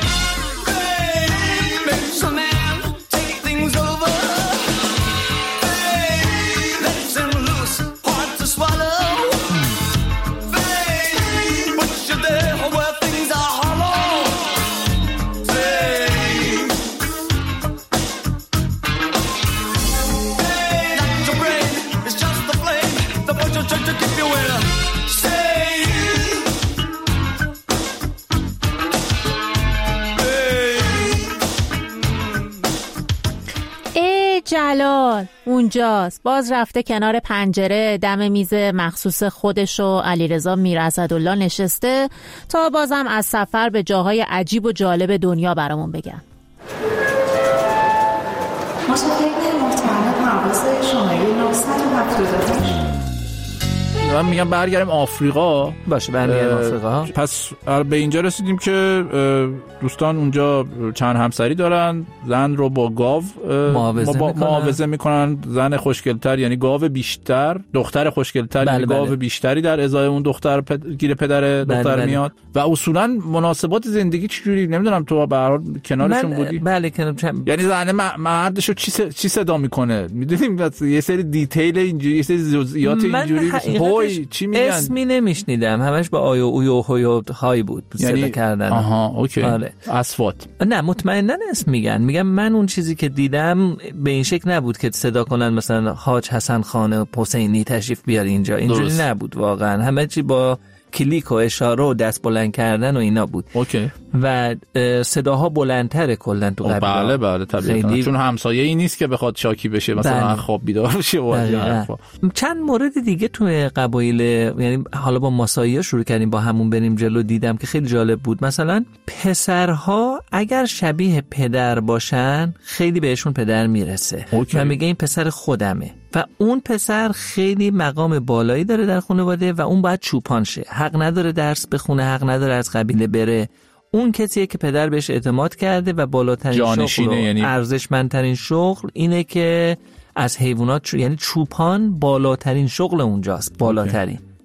C: جلال اونجاست، باز رفته کنار پنجره دم میز مخصوص خودش و علیرضا میراسدالله نشسته تا بازم از سفر به جاهای عجیب و جالب دنیا برامون بگن.
F: مسافرین محترم پرواز شماره نهصد و هفتاد و هشت.
Q: من میگم برگردیم آفریقا.
C: باشه برگردیم آفریقا.
Q: پس به اینجا رسیدیم که دوستان اونجا چند همسری دارن، زن رو با گاو معاوضه میکنن. زن خوشگلتر یعنی گاو بیشتر، دختر خوشگلتر
C: بله
Q: یعنی
C: بله.
Q: گاو بیشتری در ازای اون دختر پد... گیر پدر دختر بله بله. میاد. و اصولا مناسبات زندگی چجوری؟ نمیدونم تو به هر حال کنارشون بودی؟
C: بله کنارم.
Q: یعنی زن مردشو چی س... چی صدا میکنه؟ میدونیم یه سری دیتیل اینجوری، یه سری جزئیات اینجوری چی میگن؟
C: اسمی نمیشنیدم، همش با آیو اویو هویو های بود
Q: یعنی...
C: صدا کردن.
Q: آها اوکی.
C: آره.
Q: اصوات.
C: نه مطمئنا اسم میگن. میگم من اون چیزی که دیدم به این شکل نبود که صدا کنن مثلا حاج حسن خان حسینی تشریف بیار اینجا، اینجوری درست. نبود واقعا. همه چی با کلیک و اشاره و دست بلند کردن و اینا بود.
Q: اوکی.
C: و صداها بلندتره کلا تو قبیله.
Q: بله بله طبیعتا خیلی... چون همسایه ای نیست که بخواد شاکی بشه مثلا بله. خواب بیدار بشه.
C: چند مورد دیگه تو قبایل، یعنی حالا با ماسایی شروع کردیم با همون بریم جلو، دیدم که خیلی جالب بود. مثلا پسرها اگر شبیه پدر باشن خیلی بهشون پدر میرسه اوکی. و میگه این پسر خودمه و اون پسر خیلی مقام بالایی داره در خانواده و اون باید چوپان شه، حق نداره درس بخونه، حق نداره از قبیله بره. اون کسیه که پدر بهش اعتماد کرده و بالاترین شغل و یعنی... ارزشمندترین شغل اینه که از حیوانات، یعنی چوپان بالاترین شغل اونجاست، بالاترین.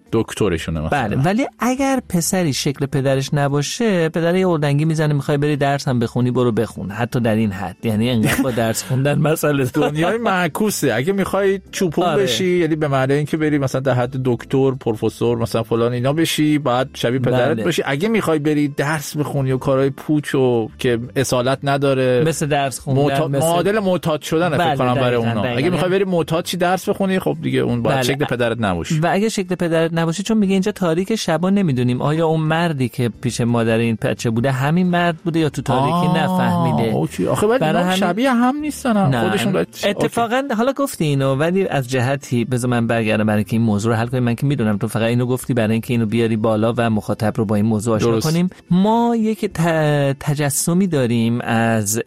Q: دکترشونه مثلا.
R: بله، ولی اگر پسری شکل پدرش نباشه، پدر یه اردنگی میزنه میخوای بری درس هم بخونی برو بخون، حتی در این حد، یعنی انقدر با درس خوندن مسئله
Q: دنیای معکوسه. اگه میخوای چوپون آره. بشی، یعنی به معنی اینکه بری مثلا در حد دکتر، پروفسور مثلا فلان اینا بشی، بعد شبیه پدرت باشی. اگه میخوای بری درس بخونی و کارهای پوچ و که اصالت نداره،
R: مثل درس خوندن،
Q: موتا...
R: مثل...
Q: معادل معتاد شدن فکر کنم برای اونا. دقیقا. اگه میخوای بری معتاد چی درس بخونی، خب دیگه اون باید شکل پدرت نباشه.
R: و اگه شکل پدرت نباشه، چون میگه اینجا تاریک شبا نمیدونیم آیا اون مردی که پیش مادر این بچه بوده همین مرد بوده یا تو تاریکی نفهمیده.
Q: اوکی. آخه بعد اینا هم... شبیه هم نیستن خودشون باید...
R: اتفاقا اوکی. حالا گفتی اینو، ولی از جهتی بذار من برگردم برای اینکه این موضوع رو حل کنیم. من که میدونم تو فقط اینو گفتی برای اینکه اینو بیاری بالا و مخاطب رو با این موضوع آشنا کنیم. ما یک ت... تجسمی داریم از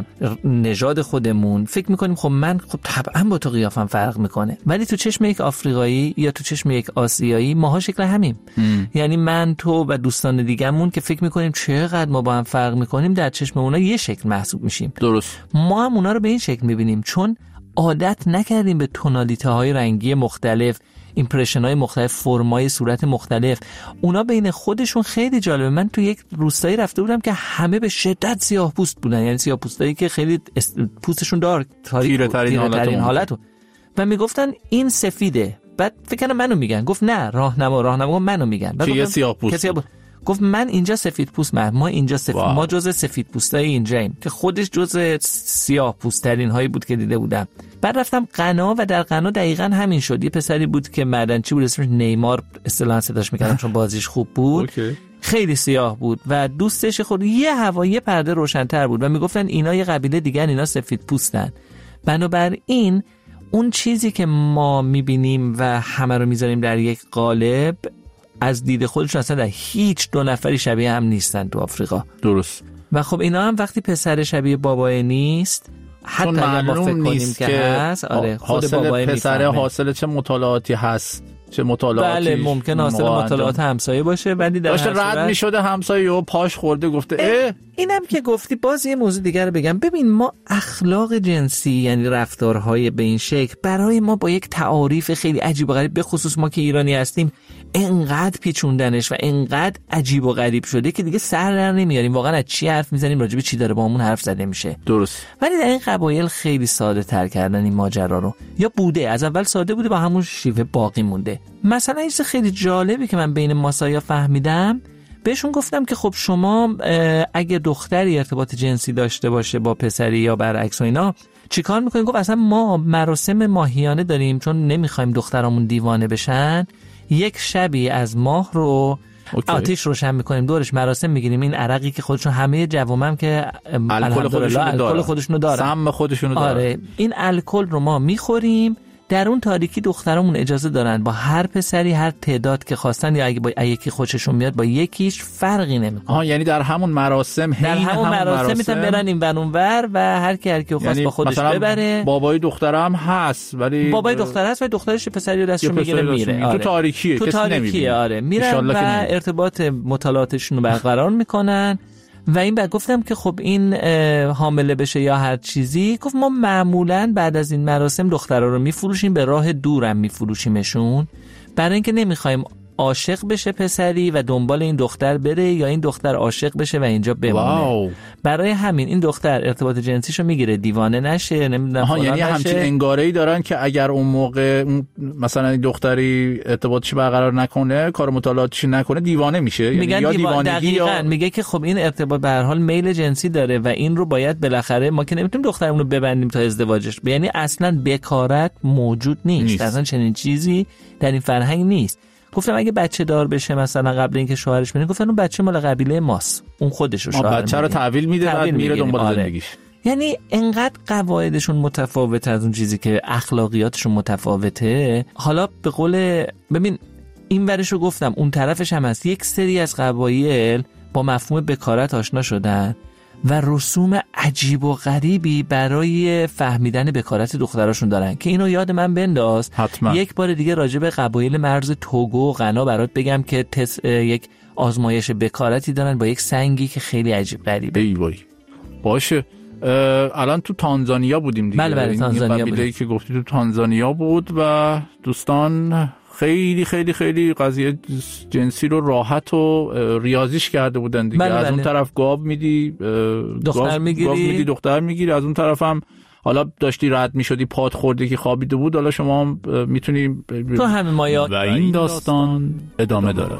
R: نژاد خودمون، فکر میکنیم خب من خب طبعا با تو قیافم فرق میکنه، ولی تو چشم یک آفریقایی یا تو چشم یک آسیایی ماها شکل همیم. ام. یعنی من تو و دوستان دیگه‌مون که فکر میکنیم چقدر ما با هم فرق میکنیم، در چشم اونا یه شکل محسوب میشیم.
Q: درست.
R: ما هم اونا رو به این شکل میبینیم چون عادت نکردیم به تونالیته های رنگی مختلف، ایمپرشن های مختلف، فرمای صورت مختلف. اونا بین خودشون خیلی جالبه. من تو یک روستایی رفته بودم که همه به شدت سیاه پوست بودن، یعنی سیاه پوستایی که خیلی پوستشون دارک،
Q: تیره ترین حالت
R: حالتو. و میگفتن این سفیده. بعد فکر کنم منو میگن. گفت نه، راهنما راهنما منو میگن.
Q: که یه سیاه پوست.
R: گفت من اینجا سفید پوست، من ما اینجا سفید واو. ما جزء سفید پوستای اینجاییم، که خودش جزء سیاه پوست‌ترین هایی بود که دیده بودم. بعد رفتم قنا و در قنا دقیقاً همین شد. یه پسری بود که معدنچی بود، اسمش نیمار اصطلاحاً صداش می‌کردم چون بازیش خوب بود. خیلی سیاه بود و دوستش خود یه هوایی پرده روشن‌تر بود و میگفتن اینا یه قبیله دیگه، اینا سفید پوستن. بنابراین اون چیزی که ما می‌بینیم و همه رو می‌ذاریم در یک قالب، از دید خودشون اصلا در هیچ دو نفری شبیه هم نیستن تو آفریقا.
Q: درست.
R: و خب اینا هم وقتی پسر شبیه بابای نیست، حتی اگر ما فکر کنیم که هست، آره خود بابای
Q: پسر حاصل چه مطالعاتی هست، چه مطالعاتی.
R: بله ممکن حاصل مطالعات همسایه باشه، ولی در
Q: داشته رد میشده همسایه و پاش خورده گفته اه.
R: اینم که گفتی باز یه موضوع دیگر رو بگم. ببین ما اخلاق جنسی، یعنی رفتارهای به این شکل، برای ما با یک تعاریف خیلی عجیب و غریب، به خصوص ما که ایرانی هستیم، انقدر پیچوندنش و انقدر عجیب و غریب شده که دیگه سر در نمیاریم واقعا از چی حرف میزنیم، راجع به چی داره با همون حرف زده میشه.
Q: درست.
R: ولی در این قبایل خیلی ساده تر کردن این ماجرا رو، یا بوده از اول ساده بوده با همون شیوه باقی مونده. مثلا این چیز خیلی جالبی که من بین ماسایا فهمیدم، بهشون گفتم که خب شما اگه دختری ارتباط جنسی داشته باشه با پسری یا برعکس و اینا چیکار میکنین؟ گفت اصلا ما مراسم ماهیانه داریم، چون نمیخوایم دخترامون دیوانه بشن. یک شبی از ماه رو اوکی. آتیش روشن میکنیم، دورش مراسم میگیریم. این عرقی که خودشون همه جوامم که
Q: الکل خودشونو
R: خودشونو دارن،
Q: سم خودشونو دارن.
R: آره این الکل رو ما میخوریم. در اون تاریکی دخترامون اجازه دارن با هر پسری هر تعداد که خواستن، یا اگه با یکی خوششون میاد با یکیش فرقی نمیکنه.
Q: آها یعنی در همون مراسم
R: در همون, همون مراسم میتونن برن این ور اون ور و هر کی هر کی خواست با خودش ببره.
Q: بابای دختره هم هست، ولی
R: بابای دختره هست و دخترش پسری رو دستش میگیره میره.
Q: آره. تو تاریکیه،
R: تو
Q: کسی نمیبینه.
R: آره میرن و ارتباط مطالعاتشون رو برقرار میکنن. و این بعد گفتم که خب این حامله بشه یا هر چیزی، گفت ما معمولاً بعد از این مراسم دخترها رو میفروشیم، به راه دورم میفروشیمشون، برای اینکه نمیخوایم عاشق بشه پسری و دنبال این دختر بره یا این دختر عاشق بشه و اینجا بمونه. واو. برای همین این دختر ارتباط جنسیشو میگیره، دیوانه نشه، نمیدونم فلان
Q: یعنی
R: نشه.
Q: همچین انگاره‌ای دارن که اگر اون موقع مثلا این دختری ارتباطش برقرار نکنه، کار مطالعاتش نکنه، دیوانه میشه.
R: میگن
Q: یعنی یا
R: دیوانگی
Q: دقیقاً
R: یا... میگه که خب این ارتباط به هر حال میل جنسی داره و این رو باید بالاخره، ما که نمیتونیم دخترمون رو ببندیم تا ازدواجش. یعنی اصلا بکارت موجود نیست, نیست. اصلا چنین چیزی در این فرهنگ نیست. گفتم اگه بچه دار بشه مثلا قبل اینکه شوهرش بره، گفتن اون بچه مال قبیله ماست، اون خودش رو شوهر
Q: بچه رو تحویل میده بعد میره دنبال آره. زندگیش.
R: یعنی انقدر قواعدشون متفاوته از اون چیزی که اخلاقیاتشون متفاوته. حالا به قول ببین این ورش رو گفتم، اون طرفش هم هست. یک سری از قبایل با مفهوم بکارت آشنا شدن و رسوم عجیب و غریبی برای فهمیدن بکارت دختراشون دارن که اینو یاد من بنداز.
Q: حتما.
R: یک بار دیگه راجع به قبایل مرز توگو و غنا برات بگم که تس... یک آزمایش بکارتی دارن با یک سنگی که خیلی عجیب غریبه.
Q: ای وای. باشه. الان تو تانزانیا بودیم دیگه.
R: بله بله تانزانیا
Q: بودیم. که گفتی تو تانزانیا بود و دوستان خیلی خیلی خیلی قضیه جنسی رو راحت و ریاضیش کرده بودن دیگه.
R: بله
Q: از
R: بله.
Q: اون طرف گاو میدی
R: دختر میگیری
Q: گاو میدی دختر میگیری، از اون طرف هم حالا داشتی رد میشدی پات خورده که خوابیده بود، حالا شما هم میتونی
R: تو همین مایات.
Q: و این داستان ادامه داره.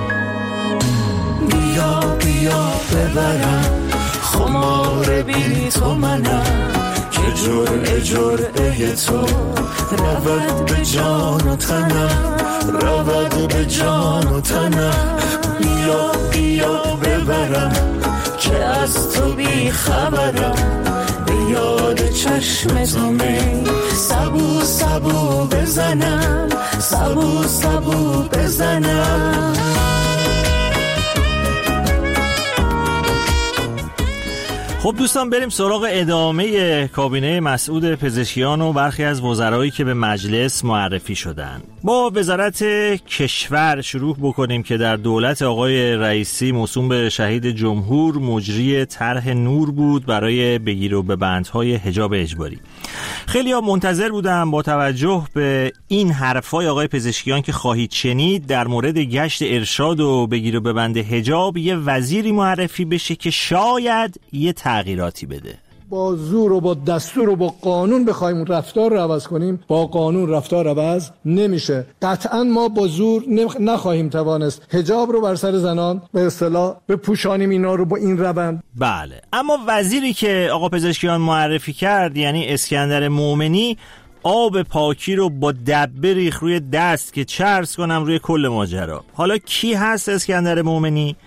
N: بیا بیا ببرم خمار بی تو منم، که جرعه جرعه تو رود به جان و تنم، رود به جان و تنم. بیا بیا ببرم که از تو بی خبرم، به یاد چشم تو می سبو سبو بزنم، سبو سبو بزنم.
B: خب دوستان بریم سراغ ادامه کابینه مسعود پزشکیان و برخی از وزرایی که به مجلس معرفی شدن. با وزارت کشور شروع بکنیم که در دولت آقای رئیسی موسوم به شهید جمهور مجری طرح نور بود برای بگیر و ببندهای حجاب اجباری. خیلی ها منتظر بودن با توجه به این حرفای آقای پزشکیان که خواهید شنید در مورد گشت ارشاد و بگیر و ببند حجاب یه وزیری معرفی بشه که شاید یه تغییراتی بده.
J: با زور و با دستور و با قانون بخوایم رفتار رو عوض کنیم، با قانون رفتار عوض نمیشه. قطعا ما با زور نخواهیم توانست حجاب رو بر سر زنان به اصطلاح بپوشانیم اینا رو با این روند.
B: بله، اما وزیری که آقا پزشکیان معرفی کرد یعنی اسکندر مومنی آب پاکی رو با دبه ریخ روی دست که چرس کنم روی کل ماجرا. حالا کی هست اسکندر مومنی؟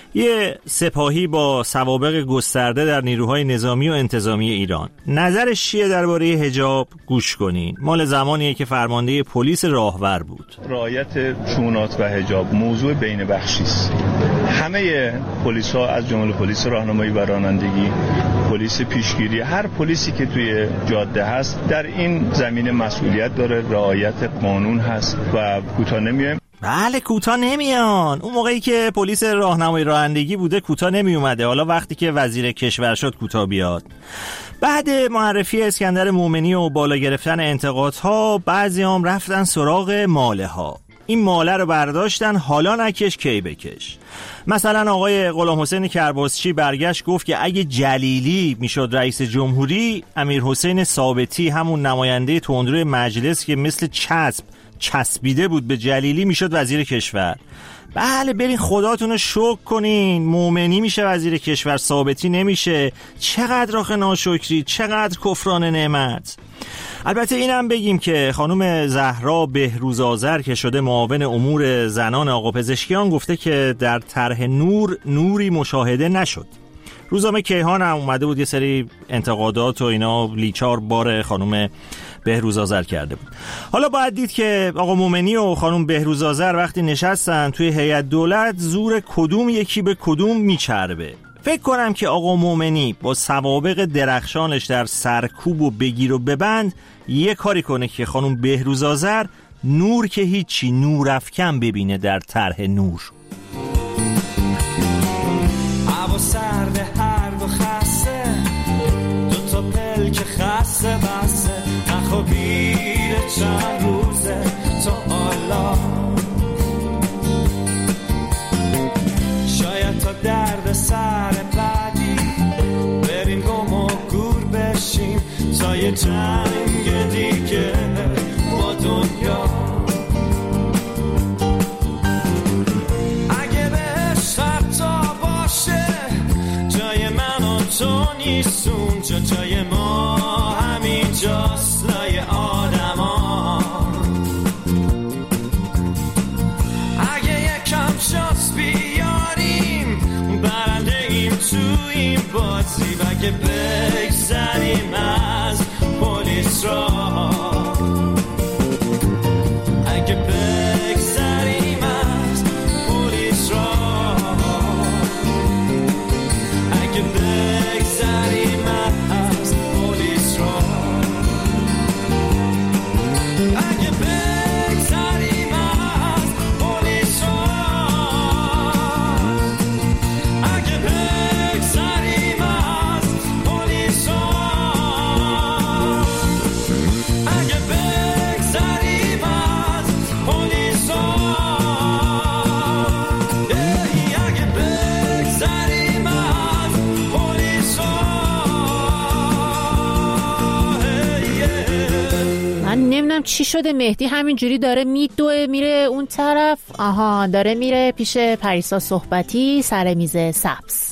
B: یه سپاهی با سوابق گسترده در نیروهای نظامی و انتظامی ایران. نظرش چیه درباره حجاب؟ گوش کنین. مال زمانیه که فرمانده پلیس راهور بود.
S: رعایت چونات و حجاب موضوع بین بخشی است. همه پلیس‌ها از جمله پلیس راهنمایی و رانندگی، پلیس پیشگیری، هر پلیسی که توی جاده هست در این زمینه مسئولیت داره، رعایت قانون هست و کوتاه نمیایم.
B: بله کوتاه نمیان. اون موقعی که پلیس راهنمایی رانندگی بوده کوتاه نمی اومده، حالا وقتی که وزیر کشور شد کوتاه بیاد. بعد معرفی اسکندر مومنی و بالا گرفتن انتقادها بعضی هم رفتن سراغ ماله ها. این ماله رو برداشتن حالا نکش کی بکش. مثلا آقای غلام حسین کرباسچی برگشت گفت که اگه جلیلی میشد رئیس جمهوری، امیر حسین ثابتی همون نماینده تندروی مجلس که مثل چسب چسبیده بود به جلیلی میشد وزیر کشور. بله برین خداتون رو شکر کنین، مومنی میشه وزیر کشور، ثابتی نمیشه. چقدر آخه ناشکری، چقدر کفران نعمت. البته اینم بگیم که خانم زهرا بهروزآذر که شده معاون امور زنان آقا پزشکیان گفته که در طرح نور نوری مشاهده نشد. روزنامه کیهان هم اومده بود یه سری انتقادات و اینا لیچار بار خانم بهروزآذر کرده بود. حالا باید دید که آقا مومنی و خانم بهروزآذر وقتی نشستن توی هیئت دولت زور کدوم یکی به کدوم میچربه. فکر کنم که آقا مومنی با سوابق درخشانش در سرکوب و بگیر و ببند یه کاری کنه که خانم بهروزآذر نور که هیچی نورافکن ببینه در طرح نور.
N: هوا سرد هر دو خسته، دو تا پلک خسته بسته، نخوابیده چند روزه تا حالا. شاید تا درد سر بعدی بریم گم و گور بشیم تا یه جنگ دیگه با دنیا. اگه بهش حتی باشه جای من و تو نیست اونجا، جای ما همین جاست لای آدم ها. اگه یکم شانس بیاریم برنده ایم تو این بازی، و اگه بگذریم از پلیس را، اگه بگذریم از پلیس را، اگه بگذریم از پلیس را، اگه بگذریم از پلیس را، اگه بگذریم از پلیس را.
C: چی شده مهدی همینجوری داره میدوه میره اون طرف؟ آها داره میره پیش پریسا صحبتی سر میز سبز.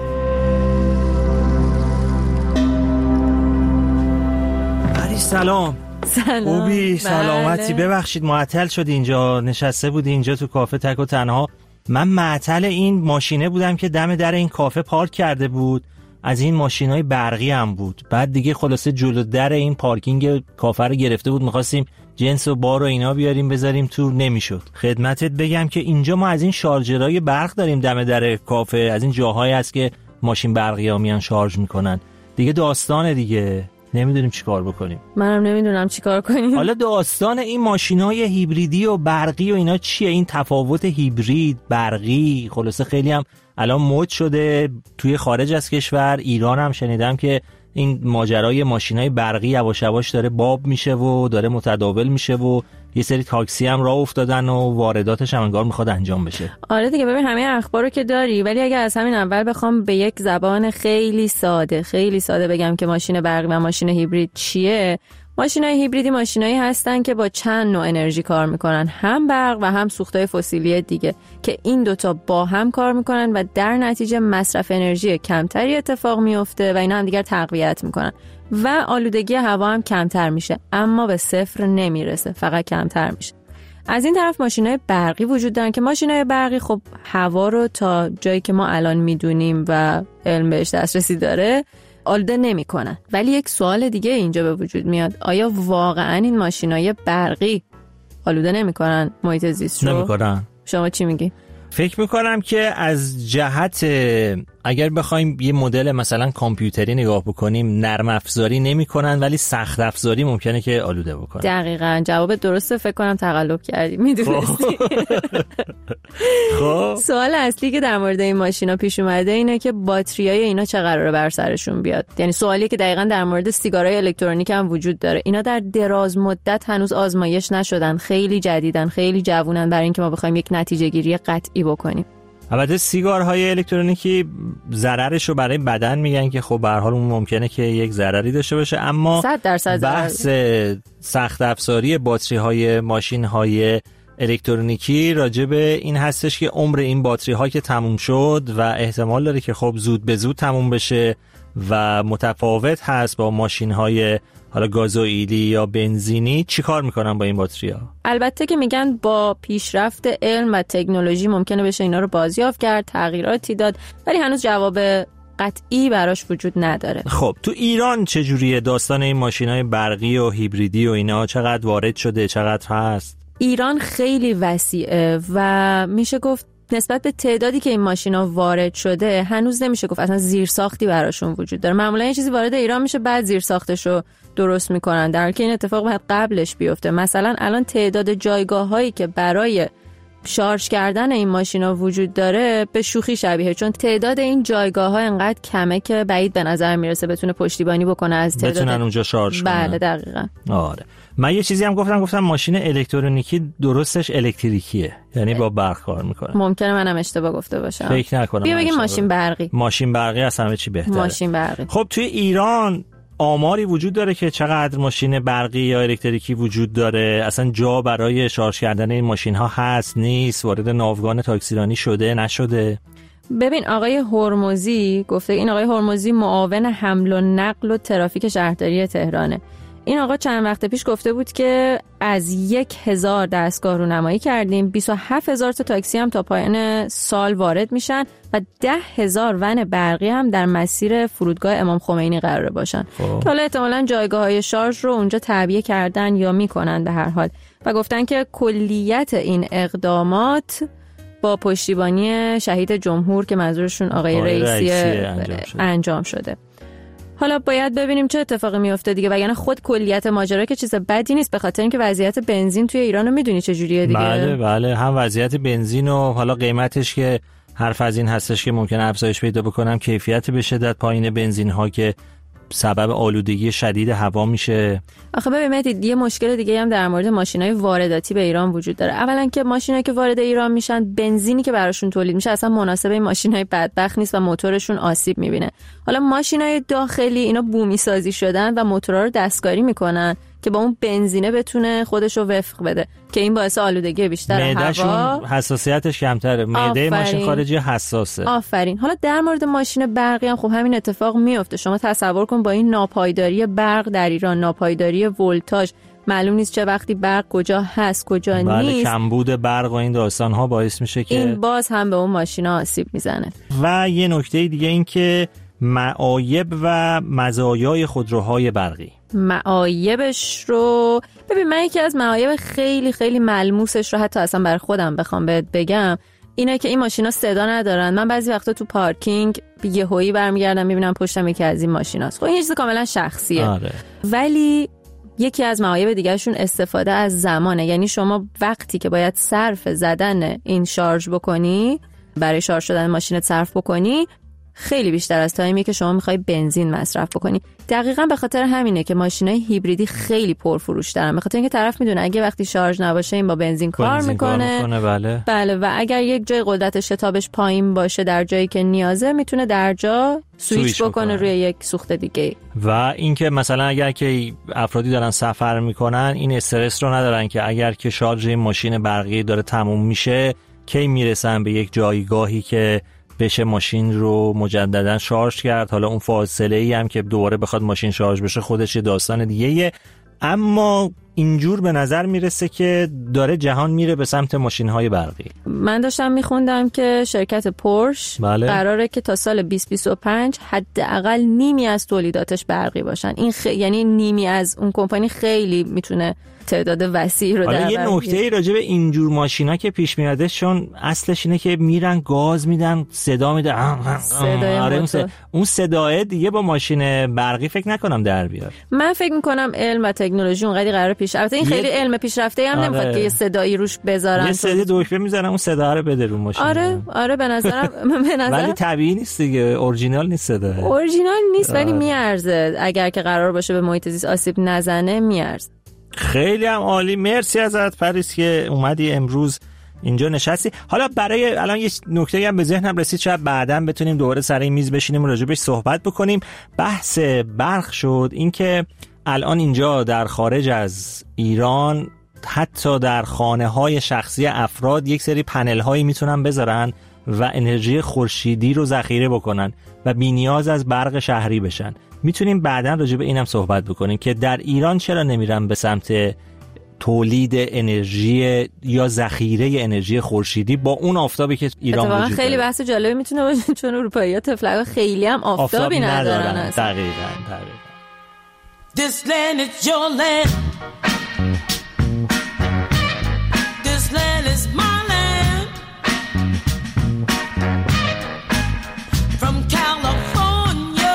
B: پریس سلام.
C: سلام.
B: خوبی؟
C: بله.
B: سلامتی؟ ببخشید معطل شدی اینجا نشسته بودی اینجا تو کافه تک و تنها. من معطل این ماشینه بودم که دم در این کافه پارک کرده بود، از این ماشینای برقی هم بود. بعد دیگه خلاصه جلو در این پارکینگ کافه رو گرفته بود، می‌خواستیم جنس و بار و اینا بیاریم بذاریم تو، نمیشد. خدمتت بگم که اینجا ما از این شارژرهای برق داریم دم در کافه، از این جاهایی هست که ماشین برقی ها میان شارژ میکنن. دیگه داستانه دیگه، نمیدونیم چی کار بکنیم.
T: منم نمیدونم چی کار کنیم.
B: حالا داستان این ماشینای هیبریدی و برقی و اینا چیه؟ این تفاوت هیبرید برقی خلاصه خیلی هم الان مد شده توی خارج از کشور. ایران هم شنیدم که این ماجرای ماشینای برقی یواش یواش داره باب میشه و داره متداول میشه و یه سری تاکسی هم راه افتادن و وارداتش هم انگار میخواد انجام بشه.
T: آره دیگه، ببین همه اخبارو که داری، ولی اگه از همین اول بخوام به یک زبان خیلی ساده خیلی ساده بگم که ماشین برقی و ماشین هیبرید چیه، ماشینای هیبریدی ماشینایی هستن که با چند نوع انرژی کار میکنن، هم برق و هم سوختهای فسیلی دیگه، که این دوتا با هم کار میکنن و در نتیجه مصرف انرژی کمتری اتفاق میفته و اینا هم دیگر تقویت میکنن و آلودگی هوا هم کمتر میشه، اما به صفر نمیرسه، فقط کمتر میشه. از این طرف ماشینای برقی وجود دارن که ماشینای برقی خب هوا رو تا جایی که ما الان میدونیم و علم بهش دسترسی داره آلوده نمی کنن. ولی یک سوال دیگه اینجا به وجود میاد، آیا واقعا این ماشینای برقی آلوده نمی کنن محیط زیست رو؟
B: نمی کنن.
T: شما چی میگی؟
B: فکر میکنم که از جهت اگر بخوایم یه مدل مثلا کامپیوتری نگاه بکنیم نرم افزاری نمی کنن، ولی سخت افزاری ممکنه که آلوده بکنن.
T: دقیقاً جواب درسته، فکر کنم تقلب کردی، میدونستی.
B: خب
T: سوال اصلی که در مورد این ماشینا پیش اومده اینه که باتریای اینا چه قراره بر سرشون بیاد. یعنی سوالی که دقیقاً در مورد سیگارهای الکترونیک هم وجود داره. اینا در دراز مدت هنوز آزمایش نشدن، خیلی جدیدن، خیلی جوونن برای اینکه ما بخوایم یک نتیجه گیری قطعی بکنیم.
B: البته سیگارهای الکترونیکی ضررش رو برای بدن میگن که خب به هر حال اون ممکنه که یک ضرری داشته باشه، اما
T: صد درصد
B: بحث سخت افزاری باتری های ماشین های الکترونیکی راجع به این هستش که عمر این باتری ها که تموم شد و احتمال داره که خب زود به زود تموم بشه و متفاوت هست با ماشین های حالا گازوئیلی یا بنزینی. چی کار میکنن با این باتریا؟
T: البته که میگن با پیشرفت علم و تکنولوژی ممکنه بشه اینا رو بازیافت کرد، تغییراتی داد، ولی هنوز جواب قطعی براش وجود نداره.
B: خب تو ایران چجوریه داستان این ماشینای برقی و هیبریدی و اینا؟ چقدر وارد شده، چقدر هست؟
T: ایران خیلی وسیعه و میشه گفت نسبت به تعدادی که این ماشینا وارد شده هنوز نمیشه گفت اصلا زیرساختی براشون وجود داره. معمولا یه چیزی وارد ایران میشه بعد زیرساختشو درست میکنن، در حالی که این اتفاق باید قبلش بیفته. مثلا الان تعداد جایگاه‌هایی که برای شارژ کردن این ماشینا وجود داره به شوخی شبیه، چون تعداد این جایگاه‌ها انقدر کمه که بعید به نظر میرسه بتونه پشتیبانی بکنه از تعداد
B: بتونن اونجا شارژ کنن.
T: بله دقیقاً.
B: آره من یه چیزی هم گفتم گفتم ماشین الکترونیکی درستش الکتریکیه، یعنی با برق کار میکنه.
T: ممکنه منم اشتباه گفته باشم،
B: فکر نکنم.
T: بیا بگیم ماشین برقی.
B: ماشین برقی اصلا همه چی بهتره.
T: ماشین برقی.
B: خب توی ایران آماری وجود داره که چقدر ماشین برقی یا الکتریکی وجود داره؟ اصلا جا برای شارژ کردن این ماشین ها هست نیست؟ وارد ناوگان تاکسیرانی شده نشده؟
T: ببین آقای هرمزی گفته، این آقای هرمزی معاون حمل و نقل و ترافیک شهرداری تهرانه. این آقا چند وقت پیش گفته بود که از یک هزار دستگاه رونمایی کردیم، بیست و هفت هزار تا تاکسی هم تا پایان سال وارد میشن و ده هزار ون برقی هم در مسیر فرودگاه امام خمینی قراره باشن که حالا احتمالاً جایگاه های شارژ رو اونجا تعبیه کردن یا میکنن به هر حال، و گفتن که کلیت این اقدامات با پشتیبانی شهید جمهور که منظورشون آقای رئیسی
B: انجام شده.
T: انجام شده. حالا باید ببینیم چه اتفاقی میفته دیگه، وگرنه خود کلیت ماجرا که چیز بدی نیست، به خاطر اینکه وضعیت بنزین توی ایران رو میدونی چه جوریه دیگه.
B: بله بله، هم وضعیت بنزین و حالا قیمتش که حرف از این هستش که ممکنه افزایش پیدا بکنم، کیفیت به شدت پایین بنزین ها که سبب آلودگی شدید هوا میشه.
T: آخه ببینید یه مشکل دیگه هم در مورد ماشینای وارداتی به ایران وجود داره. اولا که ماشینایی که وارد ایران میشن بنزینی که براشون تولید میشه اصلا مناسب این ماشینای بدبخت نیست و موتورشون آسیب میبینه. حالا ماشینای داخلی اینا بومی سازی شدن و موتورا رو دستکاری میکنن که با اون بنزینه بتونه خودش رو وفق بده که این باعث آلودگی بیشتر هوا.
B: معده‌شون حساسیتش کمتره. معده ماشین خارجی حساسه.
T: آفرین. حالا در مورد ماشین برقی هم خب همین اتفاق میفته. شما تصور کن با این ناپایداری برق در ایران، ناپایداری ولتاژ، معلوم نیست چه وقتی برق کجا هست کجا
B: بله،
T: نیست.
B: کمبود برق و این داستان ها باعث میشه که
T: این باز هم به اون ماشینا آسیب میزنه.
B: و یه نکته دیگه این که معایب و مزایای خودروهای برقی.
T: معایبش رو ببین، من یکی از معایب خیلی خیلی ملموسش رو حتی اصلا بر خودم بخوام بهت بگم اینه که این ماشینا صدا ندارن. من بعضی وقتا تو پارکینگ یهویی برمیگردم میبینم پشتم یکی از این ماشیناست. خب این چیز کاملا شخصیه.
B: آره.
T: ولی یکی از معایب دیگهشون استفاده از زمانه. یعنی شما وقتی که باید صرف زدن این شارژ بکنی، برای شارژ شدن ماشینت صرف بکنی، خیلی بیشتر از تایمی که شما میخوای بنزین مصرف بکنی. دقیقاً به خاطر همینه که ماشینای هیبریدی خیلی پرفروش دارن، به خاطر اینکه طرف میدونه اگه وقتی شارژ نباشه این با بنزین کار
B: بنزین
T: میکنه,
B: کار میکنه بله.
T: بله و اگر یک جای قدرت شتابش پایین باشه در جایی که نیازه میتونه در جا سویچ, سویچ بکنه, بکنه روی یک سوخت دیگه.
B: و اینکه مثلا اگر که افرادی دارن سفر میکنن این استرس رو ندارن که اگر که شارژ این ماشین برقی داره تموم میشه کی میرسن به یک جایگاهی که بشه ماشین رو مجددا شارژ کرد. حالا اون فاصله ای هم که دوباره بخواد ماشین شارژ بشه خودش داستان دیگه. اما اینجور به نظر میرسه که داره جهان میره به سمت ماشین‌های برقی.
T: من داشتم میخوندم که شرکت پورش
B: بله.
T: قراره که تا سال بیست بیست و پنج حداقل نیمی از تولیداتش برقی باشن. این خ... یعنی نیمی از اون کمپانی خیلی میتونه تعداد وسیع رو در بر.
B: حالا یه نکته‌ای راجع به اینجور ماشینا که پیش میاده، چون اصلش اینه که میرن گاز میدن، صدا میده، آره اون, صدا... اون صداه دیگه با ماشین برقی فکر نکنم در بیاد.
T: من فکر میکنم علم و تکنولوژی اونقدر قراره پیش البته این خیلی علم پیشرفته هم آره. نمیخواد که یه صدایی روش بذارن،
B: یه صدای دکمه میذارن اون صدا رو بده رو ماشین.
T: آره آره به نظرم به نظر
B: ولی طبیعی نیست دیگه، اورجینال نیست صدا،
T: اورجینال نیست ولی میارزه. اگر که قرار باشه به محیط زیست آسیب نزنه میارزه.
B: خیلی هم عالی، مرسی ازت پریس که اومدی امروز اینجا نشستی. حالا برای الان یه نکته هم به ذهنم رسید، شاید بعداً بتونیم دوباره سر این میز بشینیم و راجبش صحبت بکنیم. بحث برق شد، اینکه الان اینجا در خارج از ایران حتی در خانه‌های شخصی افراد یک سری پنل‌هایی میتونن بذارن و انرژی خورشیدی رو ذخیره بکنن و بی‌نیاز از برق شهری بشن. میتونیم بعداً راجع به اینم صحبت بکنیم که در ایران چرا نمیرن به سمت تولید انرژی یا ذخیره انرژی خورشیدی با اون آفتابی که ایران وجود داره.
T: خیلی بحث جالبی میتونه باشه چون اروپایی‌ها تفلک‌ها خیلی هم آفتابی, آفتابی ندارن.
B: ندارن. دقیقاً دقیقاً.
O: This land is your land. This land is my land. From California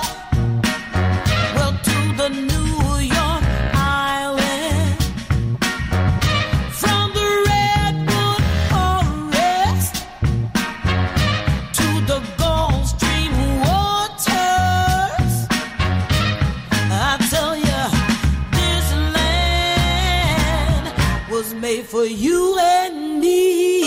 O: well to the New York Island. From the Redwood Forest to the Gulf Stream waters. I tell you, this land was made for you and me.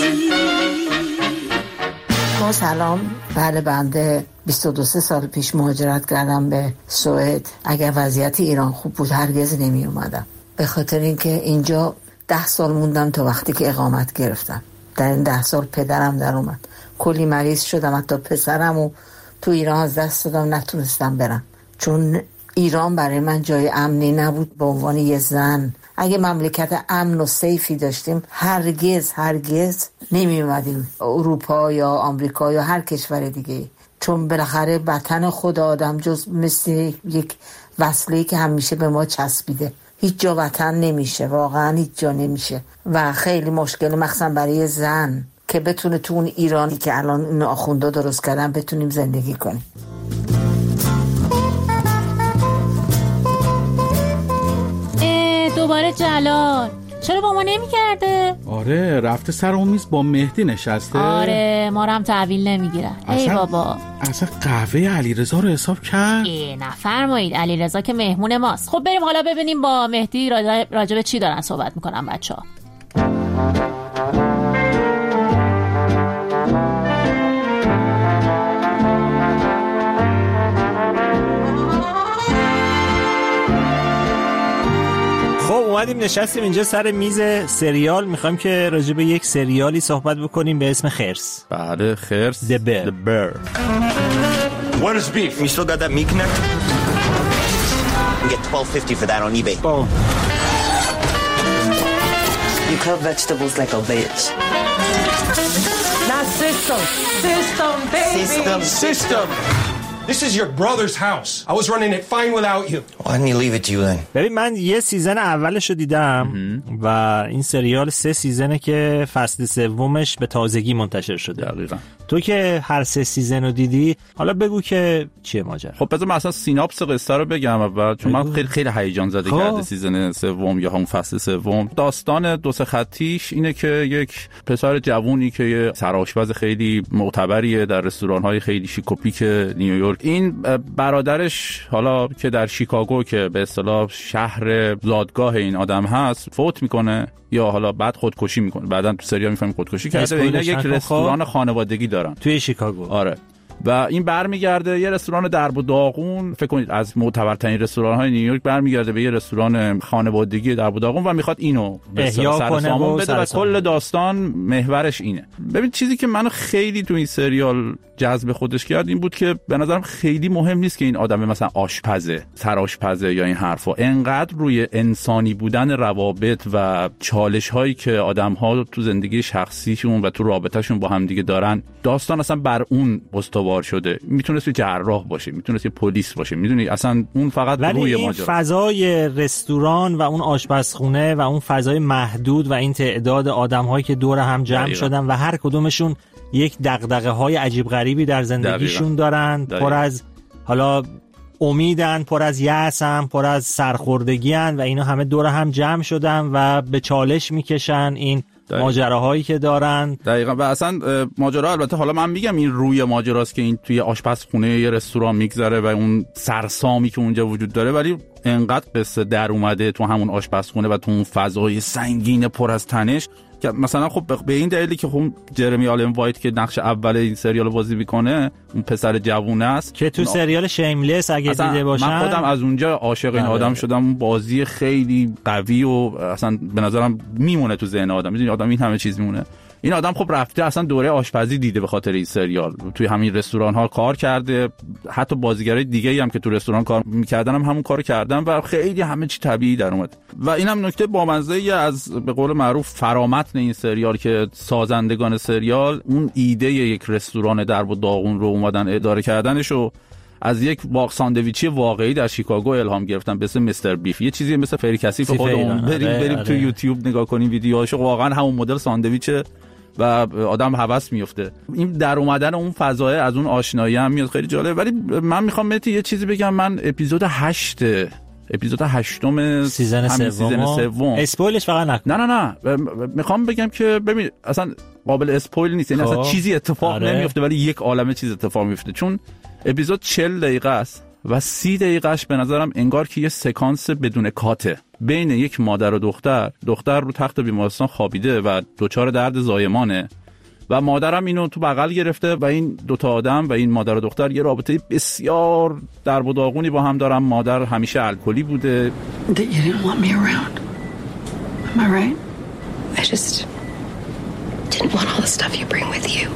U: با سلام. بله بنده بیست و دو سال پیش مهاجرت کردم به سوئد. اگر وضعیت ایران خوب بود هرگز نمی اومدم، به خاطر اینکه اینجا ده سال موندم تا وقتی که اقامت گرفتم. در این ده سال پدرم در اومد، کلی مریض شدم، حتی پسرم و تو ایران از دست دادم، نتونستم برم چون ایران برای من جای امنی نبود. به عنوان یه زن اگه مملکت امن و سیفی داشتیم هرگز هرگز نمی اومدیم اروپا یا آمریکا یا هر کشور دیگه، چون بالاخره وطن خود آدم جز مثل یک وصله‌ای که همیشه به ما چسبیده، هیچ جا وطن نمیشه، واقعا هیچ جا نمیشه و خیلی مشکل، مخصوصا برای زن که بتونه تو اون ایرانی که الان این آخوندا درست کردن بتونیم زندگی کنیم.
C: دوباره جلال چرا با ما نمی کرده؟
D: آره رفته سر اون میز با مهدی نشسته.
C: آره ما رو هم تحویل نمیگیرن. ای بابا
D: اصلا قهوه علیرضا رو حساب کرد؟
C: ای نفرمایید، علیرضا که مهمون ماست. خب بریم حالا ببینیم با مهدی راجع به چی دارن صحبت میکنن بچه‌ها.
B: اومدیم نشستیم اینجا سر میز سریال، میخوایم که راجع به یک سریالی صحبت بکنیم به اسم خرس.
Q: بله خرس.
B: The Bear.
Q: The Bear.
L: What is beef? You still got that meat connector? You get twelve fifty for that on eBay.
B: Oh.
E: You cut vegetables like a bitch. Not system. System, baby.
L: System. System. This is your brother's house. I was running it fine without you.
E: Why didn't you leave it to you then?
B: ببین من یه سیزن اولش رو دیدم و این سریال سه سیزنه که فصل سومش به تازگی منتشر شده.
Q: دقیقاً.
B: تو که هر سه سیزن رو دیدی، حالا بگو که چیه ماجرا.
Q: خب بذار من اصلا سیناپس قصه رو بگم اول، چون من خیلی خیلی هیجان زده کرده سیزن سوم یا همون فصل سوم. داستان دو سه خطیش اینه که یک پسر جوونی که یه سرآشپز خیلی معتبریه در رستوران‌های خیلی شیک و پیک نیویورک، این برادرش حالا که در شیکاگو که به اصطلاح شهر زادگاه این آدم هست فوت میکنه یا حالا بعد خودکشی میکنه. بعداً تو سریال میفهمیم خودکشی کرده. اینا یک رستوران خانوادگی دارن
B: توی شیکاگو.
Q: آره. و این برمیگرده یه رستوران درب و داغون، فکر کنید از معتبرترین رستوران‌های نیویورک برمیگرده به یه رستوران خانوادگی درب و داغون و میخواد اینو
B: احیا کنه و
Q: بده و کل داستان محورش اینه. ببین چیزی که منو خیلی تو این سریال جذب خودش کرد این بود که به نظرم خیلی مهم نیست که این آدم مثلا آشپزه، سرآشپزه یا این حرفا، انقدر روی انسانی بودن روابط و چالش‌هایی که آدم‌ها تو زندگی شخصیشون و تو رابطه‌شون با هم دیگه دارن، داستان اصلا بر اون استوار شده. میتونست یه جراح باشه، میتونست یه پلیس باشه، میدونی اصلا اون فقط روی ماجرا.
B: ولی این فضای رستوران و اون آشپزخونه و اون فضای محدود و این تعداد آدم‌هایی که دور هم جمع دقیقا. شدن و هر کدومشون یک دغدغه‌های عجیب غریبی در زندگیشون دارن، دقیقا. پر از حالا امیدن، پر از یأسن، پر از سرخوردگی‌ان و اینا همه دور هم جمع شدن و به چالش میکشن این ماجراهایی که دارن.
Q: دقیقاً. و اصلا ماجرا البته حالا من میگم این روی ماجراست که این توی آشپزخونه یه رستوران میگذره و اون سرسامی که اونجا وجود داره، ولی انقدر قصه در اومده تو همون آشپزخونه و تو اون فضای سنگین پر از تنش که مثلا خب به این دلیلی که خب جرمی آلن وایت که نقش اول این سریال بازی میکنه، اون پسر جوونه است
B: که تو سریال شیملس اگه دیده باشن،
Q: من خودم از اونجا عاشق این آدم شدم. اون بازی خیلی قوی و اصلا به نظرم میمونه تو ذهن آدم. میدونی آدم این همه چیز میمونه. این آدم خب رفته اصلا دوره آشپزی دیده به خاطر این سریال، توی همین رستوران ها کار کرده، حتی بازیگرای دیگه‌ای هم که تو رستوران کار می‌کردن هم همون کارو کردن و خیلی همه چی طبیعی در اومد. و اینم نکته بامزه‌ای از به قول معروف فرامتن این سریال که سازندگان سریال اون ایده یک رستوران درب و داغون رو اومدن اداره کردنشو از یک واق ساندویچی واقعی در شیکاگو الهام گرفتن به اسم مستر بیف. یه چیزی مثل فریکسیف خودمون بریم بریم تو یوتیوب نگاه کنیم ویدیوهاشو، واقعا همون مدل ساندویچه و آدم هوس میفته. این در اومدن اون فضای از اون آشنایی هم میاد خیلی جالب. ولی من میخوام مهدی یه چیزی بگم. من اپیزود هشت اپیزود هشتم
B: سیزن سوم اسپویلش فقط نکن.
Q: نه نه نه میخوام بگم که ببین اصلا قابل اسپویل نیست، یعنی اصلا چیزی اتفاق آره. نمیفته ولی یک عالمه چیز اتفاق میفته. چون اپیزود چهل دقیقه است و سی دقیقهش به نظرم انگار که یه سکانس بدون کاته بین یک مادر و دختر. دختر رو تخت بیمارستان خوابیده و دچار درد زایمانه و مادرم اینو تو بغل گرفته و این دوتا آدم و این مادر و دختر یه رابطه بسیار درب و داغونی با هم دارن. مادر همیشه الکلی بوده.
V: That you didn't want me around. Am I right?
W: I just didn't want all the stuff you bring with you.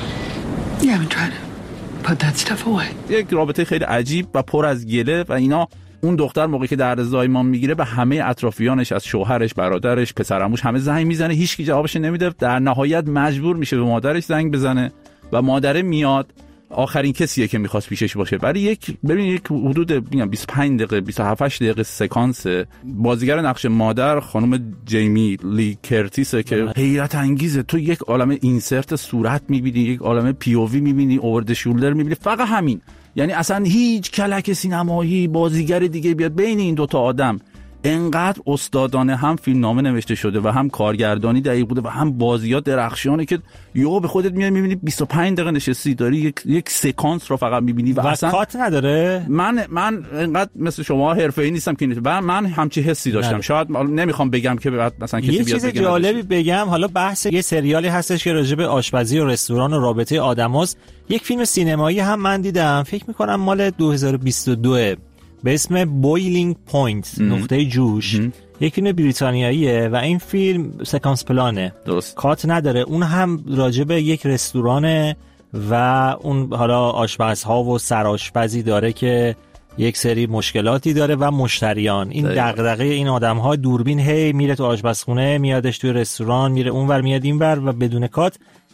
V: You haven't tried to put that stuff away.
Q: یک رابطه خیلی عجیب و پر از گله و اینا. اون دختر موقعی که درد زایمان میگیره به همه اطرافیانش، از شوهرش، برادرش، پسرعموش همه زنگ میزنه، هیچ کی جوابش نمیده. در نهایت مجبور میشه به مادرش زنگ بزنه و مادره میاد. آخرین کسیه که میخواست پیشش باشه. برای یک ببین یک حدود میگم بیست و پنج دقیقه بیست و هفت دقیقه سکانس. بازیگر نقش مادر خانم جیمی لی کرتیسه که حیرت انگیزه. تو یک عالمه اینسرت صورت میبینی، یک عالمه پی او وی میبینی، اوورد شولدر میبینی، فقط همین. یعنی اصلا هیچ کلک سینمایی بازیگر دیگه بیاد بین این دوتا آدم. انقدر استادانه هم فیلمنامه نوشته شده و هم کارگردانی دقیق بوده و هم بازیات درخشانه که یهو به خودت میای میبینی بیست و پنج دقیقه نشستی داری یک یک سکانس رو فقط میبینی و,
B: و
Q: اصلا
B: کات نداره.
Q: من من انقدر مثل شما حرفه‌ای نیستم که من, من همچی حسی داشتم نداره. شاید نمیخوام بگم که مثلا کسی بیاد
B: یه چیز جالبی بگم. حالا بحث یه سریالی هستش که راجع به آشپزی و رستوران و رابطه آدماست. یک فیلم سینمایی هم من دیدم، فکر می‌کنم مال دو هزار و بیست و دو به اسم بویلینگ پوینت، نقطه جوش. یک فیلم بریتانیاییه و این فیلم سکانس پلانه،
Q: درست،
B: کات نداره. اون هم راجع به یک رستورانه و اون حالا آشپزها و سرآشپزی داره که یک سری مشکلاتی داره و مشتریان. این دغدغه این آدم‌ها، دوربین هی میره تو آشپزخونه، میادش توی رستوران، میره اونور میاد اینور و بدون کات.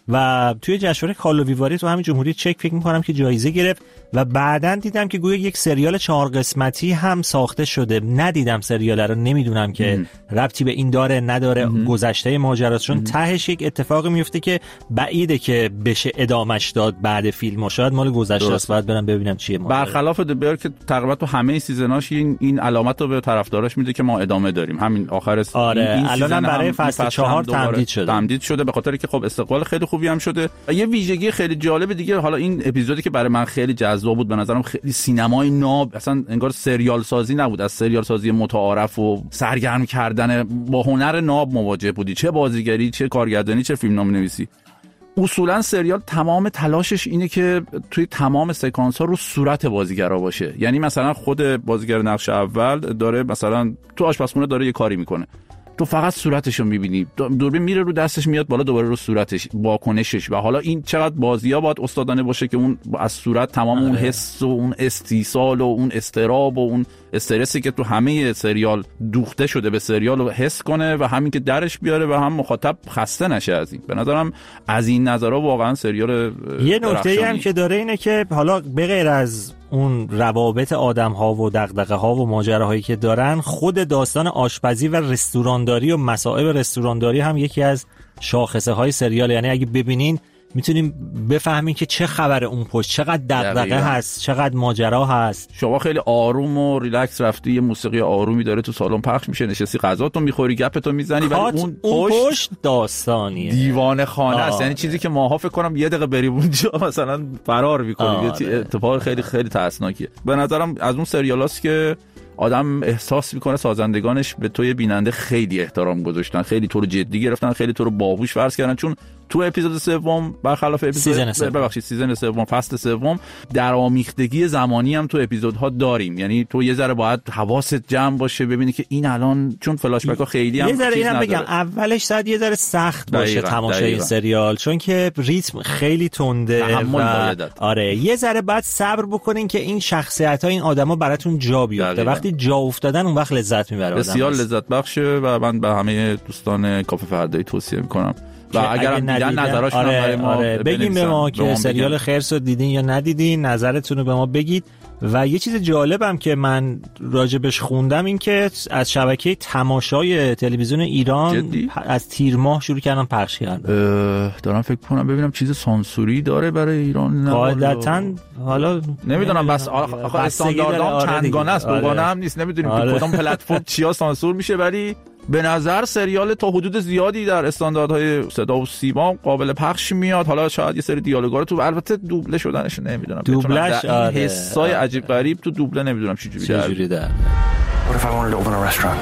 B: و توی جشنواره کالوویواری تو همین جمهوری چک فکر می‌کنم که جایزه گرفت و بعداً دیدم که گویا یک سریال چهار قسمتی هم ساخته شده. ندیدم سریال رو، نمیدونم که ربطی به این داره نداره، گذشته ماجراش، تهش یک اتفاقی میفته که بعیده که بشه ادامش داد بعد فیلم، شاید مال گذشته است، بعد برم ببینم چیه.
Q: برخلاف دبیر که تقریبا تو همه سیزناش این این علامت رو به طرفداراش میده که ما ادامه داریم. همین آخر
B: آره الانم برای فصل چهار تمدید شده
Q: تمدید شده به خاطر که خب استقبال خیلی خوبی هم شده. و یه ویژگی خیلی جالب دیگه، حالا این اپیزودی که برای من خیلی جذاب بود، به نظرم خیلی سینمای ناب، اصلا انگار سریال سازی نبود، از سریال سازی متعارف و سرگرم کردن با هنر ناب مواجه بودی، چه بازیگری، چه کارگردانی، چه فیلمنامه‌نویسی. اصولا سریال تمام تلاشش اینه که توی تمام سکانس ها رو صورت بازیگرا باشه. یعنی مثلا خود بازیگر نقش اول داره مثلا تو آشپزخونه داره یه کاری میکنه، تو فقط صورتش رو میبینی، دوربین میره رو دستش میاد بالا، دوباره رو صورتش، واکنشش. و حالا این چقدر بازی‌ها باید استادانه باشه که اون از صورت تمام اون حس و اون استیصال و اون استراب و اون استرسی که تو همه سریال دوخته شده به سریال رو حس کنه و همین که درش بیاره و هم مخاطب خسته نشه از این. به نظرم از این نظرها واقعا سریال
B: یه نکته‌ای هم که داره اینه که حالا به غیر از اون روابط آدم‌ها و دغدغه‌ها و ماجراهایی که دارن، خود داستان آشپزی و رستورانداری و مصائب رستورانداری هم یکی از شاخصه‌های سریال. یعنی اگه ببینین میتونیم بفهمین که چه خبره اون پشت، چقدر دغدغه هست، چقدر ماجرا هست.
Q: شما خیلی آروم و ریلکس رفتی، یه موسیقی آرومی داره تو سالن پخش میشه، نشستی غذاتو میخوری، گپتو میزنی، ولی اون
B: اون پشت, پشت داستانیه،
Q: دیوانه خانه است. یعنی چیزی که ماها فکر کنم یه دقیقه بریم اونجا مثلا فرار میکنیم. یه اتفاق خیلی خیلی ترسناکیه. به نظرم از اون سریالاست که آدم احساس میکنه سازندگانش به توی بیننده خیلی احترام گذاشتن، خیلی تو رو جدی گرفتن، خیلی تو رو باهوش فرض کردن. چون تو اپیزود سوم برخلاف اپیزود ببخشید سیزن سوم فصل سوم درآمیختگی زمانی هم تو اپیزودها داریم. یعنی تو یه ذره باید حواست جمع باشه ببینی که این الان، چون فلاش بک ها خیلی هم
B: یه ذره اینم بگم اولش شاید یه ذره سخت باشه تماشای این سریال، چون که ریتم خیلی تنده و آره یه ذره بعد صبر بکنین که این شخصیت‌ها، این آدما براتون جا بیفته. وقتی جا افتادن اون وقت لذت میبره.
Q: بسیار لذت بخشه و من به همه دوستان کافه فردایی توصیه میکنم و اگر هم دیدن نظراشون
B: آره،
Q: برای ما
B: آره. بگیم به ما که ما سریال بگم. خرس رو دیدین یا ندیدین، نظرتون رو به ما بگید. و یه چیز جالبم که من راجبش خوندم این که از شبکه تماشای تلویزیون ایران جدی؟ از تیر ماه شروع کردن پخش کردن.
Q: دارم فکر کنم ببینم چیز سانسوری داره برای ایران.
B: قاعدتاً حالا
Q: نمیدونم، بس آخه استانداردام چندگانه است، دوگانه هم نیست، نمیدونیم آره. تو کدوم پلتفرم چیا سانسور میشه. ولی به نظر سریال تا حدود زیادی در استانداردهای صدا و سیما قابل پخش میاد. حالا شاید یه سری دیالوگا رو تو، البته دوبله شدنش نمیدونم،
B: دوبلش
Q: آره حسای عجیب غریب تو دوبله نمیدونم چه جوری
B: در.
L: What if I wanted to open a restaurant?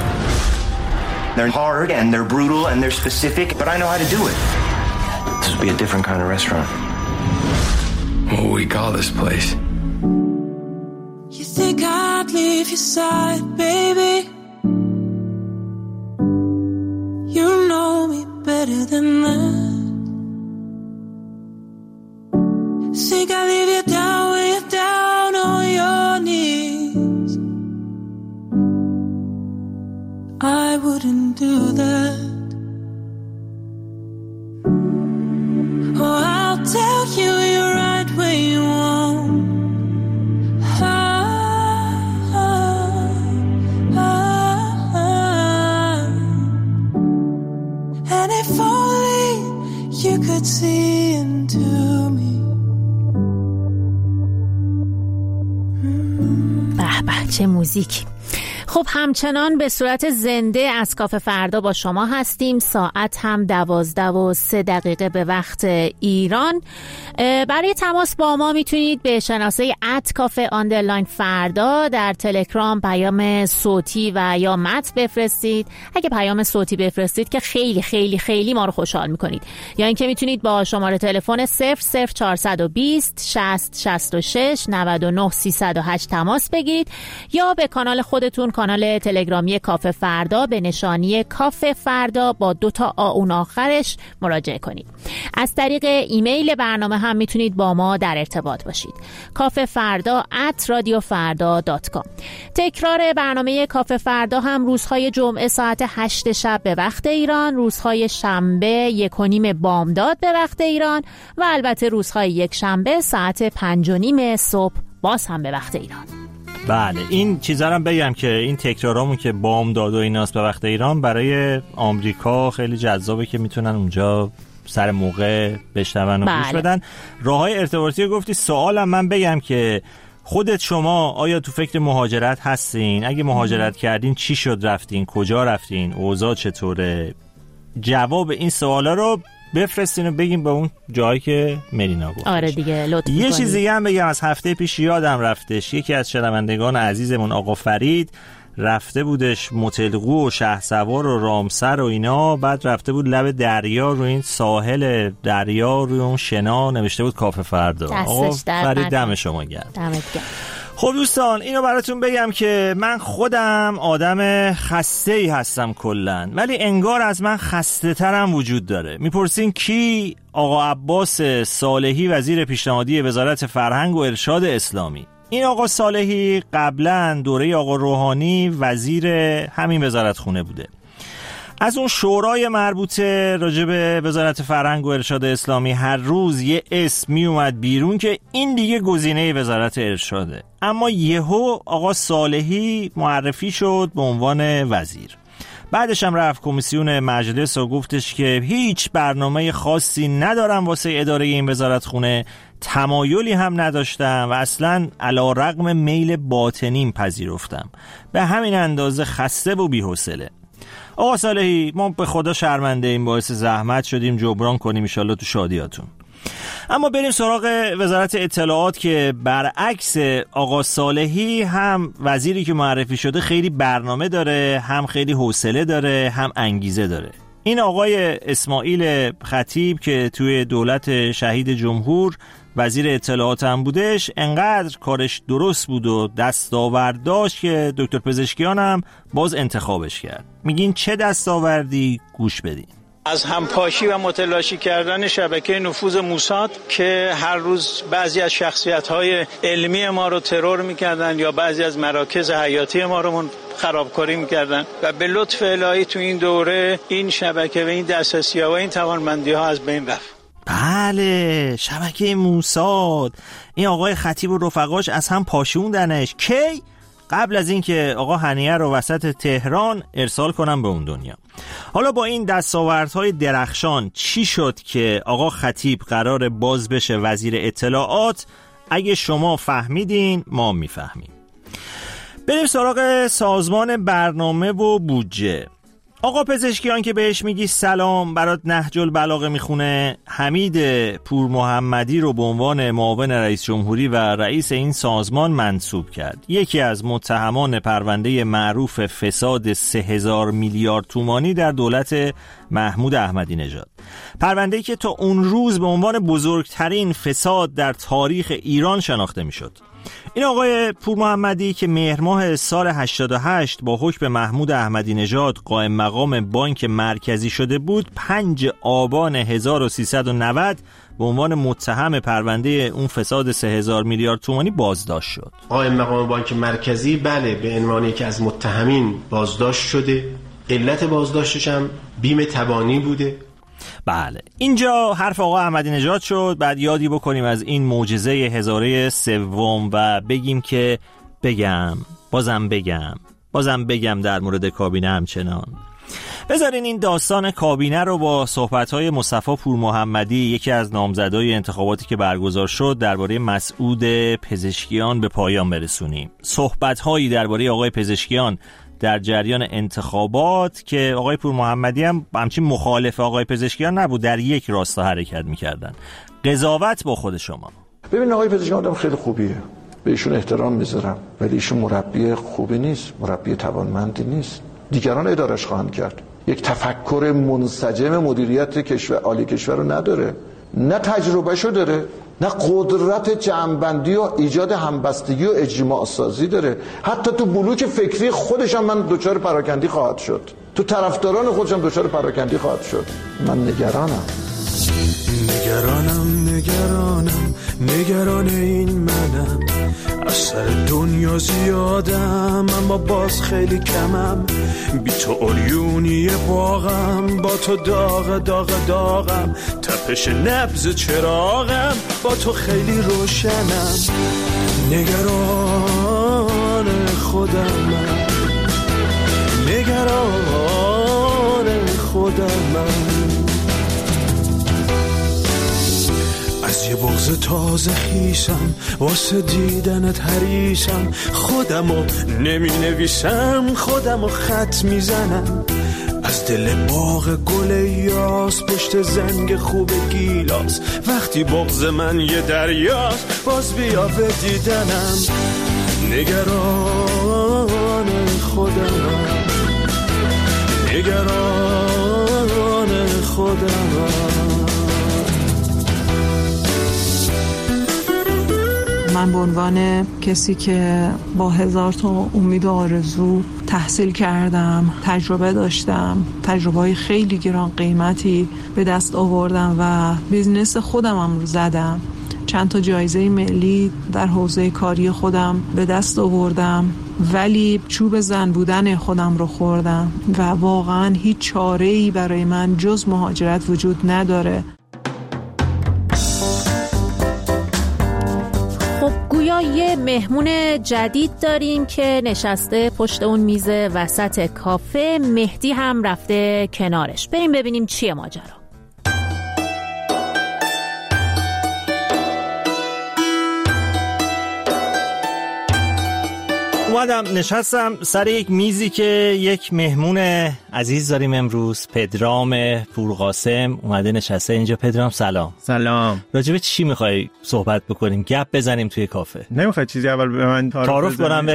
L: They're hard and they're brutal and they're specific, but I know how to do it. This would be a different kind of restaurant.
V: What will we call this place?
O: You think I'd leave your side, baby? You know me better than that. Think I leave you down when you're down on your knees? I wouldn't do that. Oh, I'll tell you you're right when you won't. And if only you could see into me.
C: به به چه موزیک. خب همچنان به صورت زنده از کافه فردا با شما هستیم. ساعت هم دوازده و سه دقیقه به وقت ایران. برای تماس با ما میتونید به شناسه ات کافه آندرلاین فردا در تلگرام پیام صوتی و یا متن بفرستید. اگه پیام صوتی بفرستید که خیلی خیلی خیلی ما رو خوشحال میکنید. یا اینکه میتونید با شماره تلفن صفر صفر چهارصد و بیست شصت شصت و شش نود و نه سیصد و هشت تماس بگیرید یا به کانال خودتون، کانال تلگرامی کافه فردا به نشانی کافه فردا با دو تا آ اون آخرش مراجعه کنید. از طریق ایمیل برنامه هم میتونید با ما در ارتباط باشید. کافه فردا ات رادیو فردا دات کام. تکرار برنامه کافه فردا هم روزهای جمعه ساعت هشت شب به وقت ایران، روزهای شنبه یک و نیم بامداد به وقت ایران و البته روزهای یک شنبه ساعت پنج و نیم صبح باز هم به وقت ایران.
B: بله، این چیزا رو بگم که این تکرارامون که بامداد و ایناست به وقت ایران برای آمریکا خیلی جذابه که میتونن اونجا سر موقع بشنون و گوش
C: بله.
B: بدن. راههای ارتباطی گفتی، سوالم من بگم که خودت شما آیا تو فکر مهاجرت هستین؟ اگه مهاجرت کردین چی شد رفتین؟ کجا رفتین؟ اوضاع چطوره؟ جواب این سوالا رو بفرستین و بگیم به اون جایی که ملینا گفت.
C: آره دیگه، لطف
B: یه
C: کنید.
B: چیز دیگه هم بگم، از هفته پیش یادم رفتش، یکی از شنوندگان عزیزمون آقا فرید رفته بودش متلقو و شهسوار و رامسر و اینا، بعد رفته بود لب دریا، رو این ساحل دریا روی اون شنا نوشته بود کافه فردا. آقا فرید دم شما گرم.
C: دمت گرم.
B: خب دوستان، اینو براتون بگم که من خودم آدم خسته‌ای هستم کلن، ولی انگار از من خسته ترم وجود داره. میپرسین کی؟ آقا عباس صالحی، وزیر پیشنهادی وزارت فرهنگ و ارشاد اسلامی. این آقا صالحی قبلا دوره آقا روحانی وزیر همین وزارت خونه بوده. از اون شورای مربوطه راجع به وزارت فرهنگ و ارشاد اسلامی هر روز یه اسم می اومد بیرون که این دیگه گزینه وزارت ارشاده، اما یهو آقا صالحی معرفی شد به عنوان وزیر. بعدش هم رفت کمیسیون مجلس و گفتش که هیچ برنامه خاصی ندارم واسه اداره این وزارت خونه، تمایلی هم نداشتم و اصلا علی رغم میل باطنیم پذیرفتم. به همین اندازه خسته و بی‌حوصله. آقا صالحی، ما به خدا شرمنده این، باعث زحمت شدیم، جبران کنیم ان شاءالله تو شادیاتون. اما بریم سراغ وزارت اطلاعات که برعکس آقا صالحی هم وزیری که معرفی شده خیلی برنامه داره، هم خیلی حوصله داره، هم انگیزه داره. این آقای اسماعیل خطیب که توی دولت شهید جمهور وزیر اطلاعات هم بودش، انقدر کارش درست بود و دستاورد داشت که دکتر پزشکیان هم باز انتخابش کرد. میگین چه دستاوردی؟ گوش بدین.
G: از همپاشی و متلاشی کردن شبکه نفوذ موساد که هر روز بعضی از شخصیت‌های علمی ما رو ترور می‌کردن یا بعضی از مراکز حیاتی ما رو خرابکاری می‌کردن و به لطف الهی تو این دوره این شبکه و این دسترسی‌ها و این توانمندی‌ها از بین رفت.
B: بله، شبکه موساد. این آقای خطیب و رفقاش از هم پاشوندنش. کی؟ قبل از اینکه آقا هنیه رو وسط تهران ارسال کنم به اون دنیا. حالا با این دستاوردهای درخشان چی شد که آقا خطیب قرار باز بشه وزیر اطلاعات؟ اگه شما فهمیدین ما میفهمیم. بریم سراغ سازمان برنامه و بودجه. آقا پزشکیان که بهش میگی سلام، برات نهج البلاغه میخونه، حمید پور محمدی رو به عنوان معاون رئیس جمهوری و رئیس این سازمان منصوب کرد. یکی از متهمان پرونده معروف فساد سه هزار میلیارد تومانی در دولت محمود احمدی نژاد. پرونده‌ای که تا اون روز به عنوان بزرگترین فساد در تاریخ ایران شناخته میشد. این آقای پور محمدی که مهر ماه سال هشتاد و هشت با حکم محمود احمدی نژاد قائم مقام بانک مرکزی شده بود، پنج آبان هزار و سیصد و نود به عنوان متهم پرونده اون فساد سه هزار میلیارد تومانی بازداشت شد.
I: قائم مقام بانک مرکزی بله به عنوان یکی از متهمین بازداشت شده. علت بازداشتش هم بیم تبانی بوده.
B: بله، اینجا حرف آقا احمدی نژاد شد. بعد یادی بکنیم از این معجزه هزاره سوم و بگیم که بگم بازم بگم بازم بگم در مورد کابینه همچنان. بذارین این داستان کابینه رو با صحبت‌های مصطفی پور محمدی، یکی از نامزدای انتخاباتی که برگزار شد درباره مسعود پزشکیان به پایان برسونیم. صحبت‌هایی درباره آقای پزشکیان در جریان انتخابات که آقای پور محمدی هم همچین مخالف آقای پزشکیان نبود، در یک راستا حرکت می‌کردن. قضاوت با خود شما.
H: ببین آقای پزشکیان آدم خیلی خوبیه، به ایشون احترام میذارم، ولی ایشون مربی خوبی نیست، مربی توانمندی نیست. دیگران ادارش خواهند کرد. یک تفکر منسجم مدیریت کشور عالی کشور رو نداره، نه تجربهشو داره، نه قدرت جمع‌بندی و ایجاد همبستگی و اجماع سازی داره. حتی تو بلوک فکری خودش هم من دوچار پراکندی خواهد شد، تو طرفداران خودش هم دوچار پراکندی خواهد شد. من نگرانم
N: نگرانم نگرانم نگران این منم، از سر دنیا زیادم اما باز خیلی کمم، بی تو اوریونی باغم، با تو داغ داغ داغم، تپش نبض چراغم با تو خیلی روشنم، نگران خودمم نگران خودمم، از یه بغض تازه خیشم واسه دیدنت حریشم، خودمو نمی نویسم خودمو خط میزنم، از دل باغ گل یاس پشت زنگ خوب گیلاس، وقتی بغض من یه دریاست باز بیا به دیدنم، نگران خودمم نگران خودمم.
K: من به عنوان کسی که با هزار تا امید و آرزو تحصیل کردم، تجربه داشتم، تجربه‌های خیلی گران قیمتی به دست آوردم و بیزنس خودم هم رو زدم، چند تا جایزه ملی در حوزه کاری خودم به دست آوردم، ولی چوب زن بودن خودم رو خوردم و واقعا هیچ چاره‌ای برای من جز مهاجرت وجود نداره.
C: گویا یه مهمون جدید داریم که نشسته پشت اون میز وسط کافه، مهدی هم رفته کنارش. بریم ببینیم چیه ماجرا.
B: اومدم نشستم سر یک میزی که یک مهمون عزیز داریم امروز، پدرام پورقاسم اومده نشسته اینجا. پدرام سلام.
M: سلام.
B: راجب چی میخوای صحبت بکنیم؟ گپ بزنیم توی کافه؟
M: نمیخوای چیزی اول به من تعارف,
B: تعارف کنم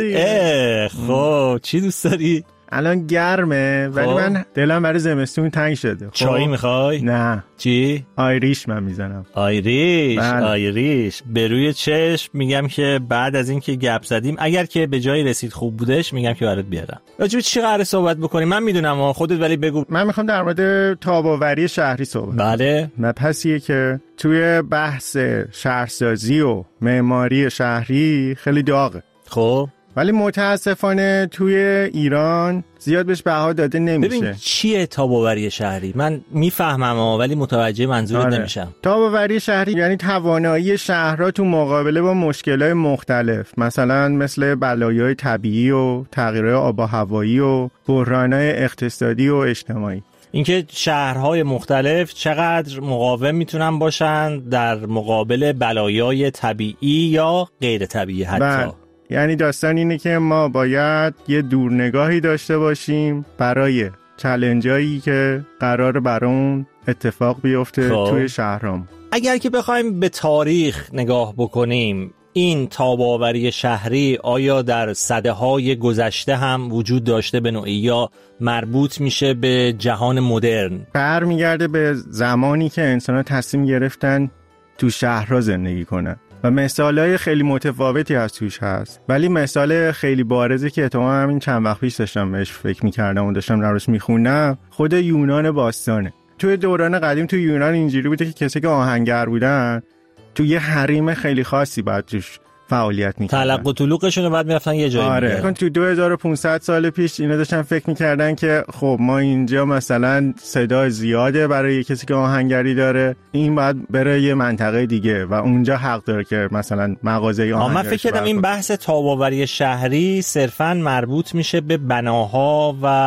B: به؟ خب چی دوست داری؟
M: الان گرمه ولی من دلم برای زمستون تنگ شده.
B: چای میخوای؟
M: نه.
B: چی؟
M: آیریش من میزنم.
B: آیریش.
M: بله.
B: آیریش به روی چشم میگم که بعد از این که گپ زدیم اگر که به جای رسید خوب بودش میگم که برات بیارم. راجب چی قراره صحبت بکنیم؟ من میدونم خودت ولی بگو.
M: من میخوام در مورد تاب‌آوری شهری صحبت.
B: بله.
M: مبحثیه که توی بحث شهرسازی و معماری شهری خیلی داغه.
B: خب
M: ولی متاسفانه توی ایران زیاد بهش بها داده نمیشه.
B: ببین چیه تاب‌آوری شهری؟ من میفهمم ولی متوجه منظورت
M: آره.
B: نمیشم.
M: تاب‌آوری شهری یعنی توانایی شهرها تو مقابله با مشکلات مختلف، مثلا مثل بلایای طبیعی و تغییرات آب و هوایی و بحران‌های اقتصادی و اجتماعی.
B: اینکه شهرهای مختلف چقدر مقاوم میتونن باشن در مقابل بلایای طبیعی یا غیر طبیعی حتی.
M: بله. یعنی داستان اینه که ما باید یه دورنگاهی داشته باشیم برای چالنجایی که قرار برامون اتفاق بیفته خواه. توی شهرام.
B: اگر که بخوایم به تاریخ نگاه بکنیم، این تاب‌آوری شهری آیا در سده‌های گذشته هم وجود داشته به نوعی یا مربوط میشه به جهان مدرن؟
M: برمیگرده به زمانی که انسان‌ها تصمیم گرفتن تو شهرها زندگی کنن و مثالای خیلی متفاوتی از توش هست، ولی مثال خیلی بارزی که اتفاقا همین چند وقت پیش داشتم بهش فکر می‌کردم و داشتم درش می‌خوندم، خود یونان باستانه. توی دوران قدیم توی یونان اینجوری بوده که کسی که آهنگر بودن تو یه حریم خیلی خاصی بعد توش فعالیت می‌کردن.
B: تلق و طلوقشون رو بعد می‌رفتن یه جایی.
M: آره. میگن. تو دو هزار و پانصد سال پیش اینا داشتن فکر می‌کردن که خب ما اینجا مثلا صدا زیاده برای کسی که آهنگری داره، این باید بره یه منطقه دیگه و اونجا حق داره که مثلا مغازه آهنگری.
B: من فکر کردم این بحث تاب‌آوری شهری صرفاً مربوط میشه به بناها و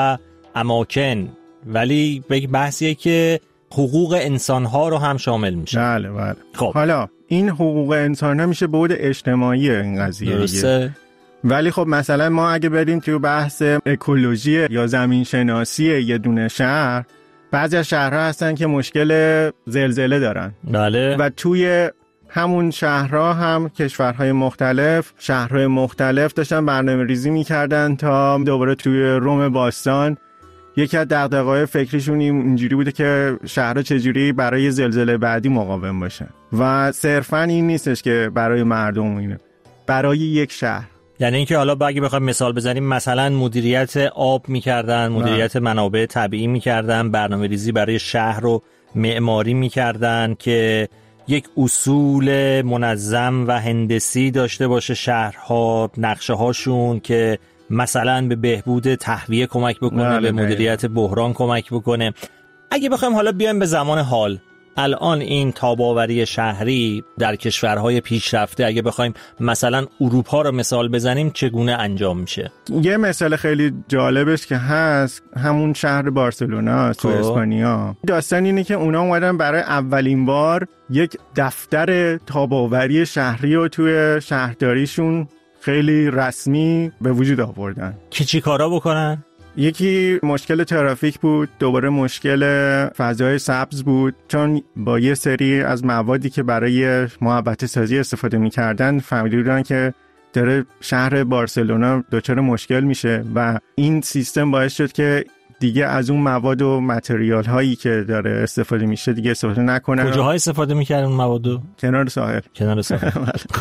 B: اماکن، ولی یک بحثیه که حقوق انسان‌ها رو هم شامل میشه.
M: بله بله. خب حالا این حقوق انسان ها میشه بعد اجتماعی این قضیه دیگه. ولی خب مثلا ما اگه بریم توی بحث اکولوژی یا زمین شناسی یه دونه شهر، بعضی از شهرها هستن که مشکل زلزله دارن.
B: بله.
M: و توی همون شهرها هم کشورهای مختلف، شهرهای مختلف داشتن برنامه ریزی میکردن تا دوباره توی روم باستان یکی از دغدغه‌های فکریشون اینجوری بوده که شهرها چجوری برای زلزله بعدی مقاوم باشن و صرفاً این نیستش که برای مردم اینه، برای یک شهر.
B: یعنی اینکه حالا اگه بخوایم مثال بزنیم، مثلا مدیریت آب میکردن، مدیریت منابع طبیعی میکردن، برنامه ریزی برای شهر رو معماری میکردن که یک اصول منظم و هندسی داشته باشه شهرها، نقشه هاشون که مثلا به بهبود تهویه کمک بکنه، بله به مدیریت بحران کمک بکنه. اگه بخوایم حالا بیایم به زمان حال، الان این تاب‌آوری شهری در کشورهای پیشرفته، اگه بخوایم مثلا اروپا رو مثال بزنیم، چگونه انجام میشه؟
M: یه مثال خیلی جالبش که هست همون شهر بارسلونا تو اسپانیا. داستان اینه که اونا اومدن برای اولین بار یک دفتر تاب‌آوری شهری رو توی شهرداریشون خیلی رسمی به وجود آوردن.
B: که چی کارا بکنن؟
M: یکی مشکل ترافیک بود، دوباره مشکل فضای سبز بود، چون با یه سری از موادی که برای محوطه سازی استفاده می‌کردن فهمیده بودن که داره شهر بارسلونا دچار مشکل میشه و این سیستم باعث شد که دیگه از اون مواد و متریال هایی که داره استفاده میشه دیگه استفاده نکنن.
B: کجاها استفاده می‌کردن اون موادو؟
M: کنار ساحل.
B: کنار ساحل.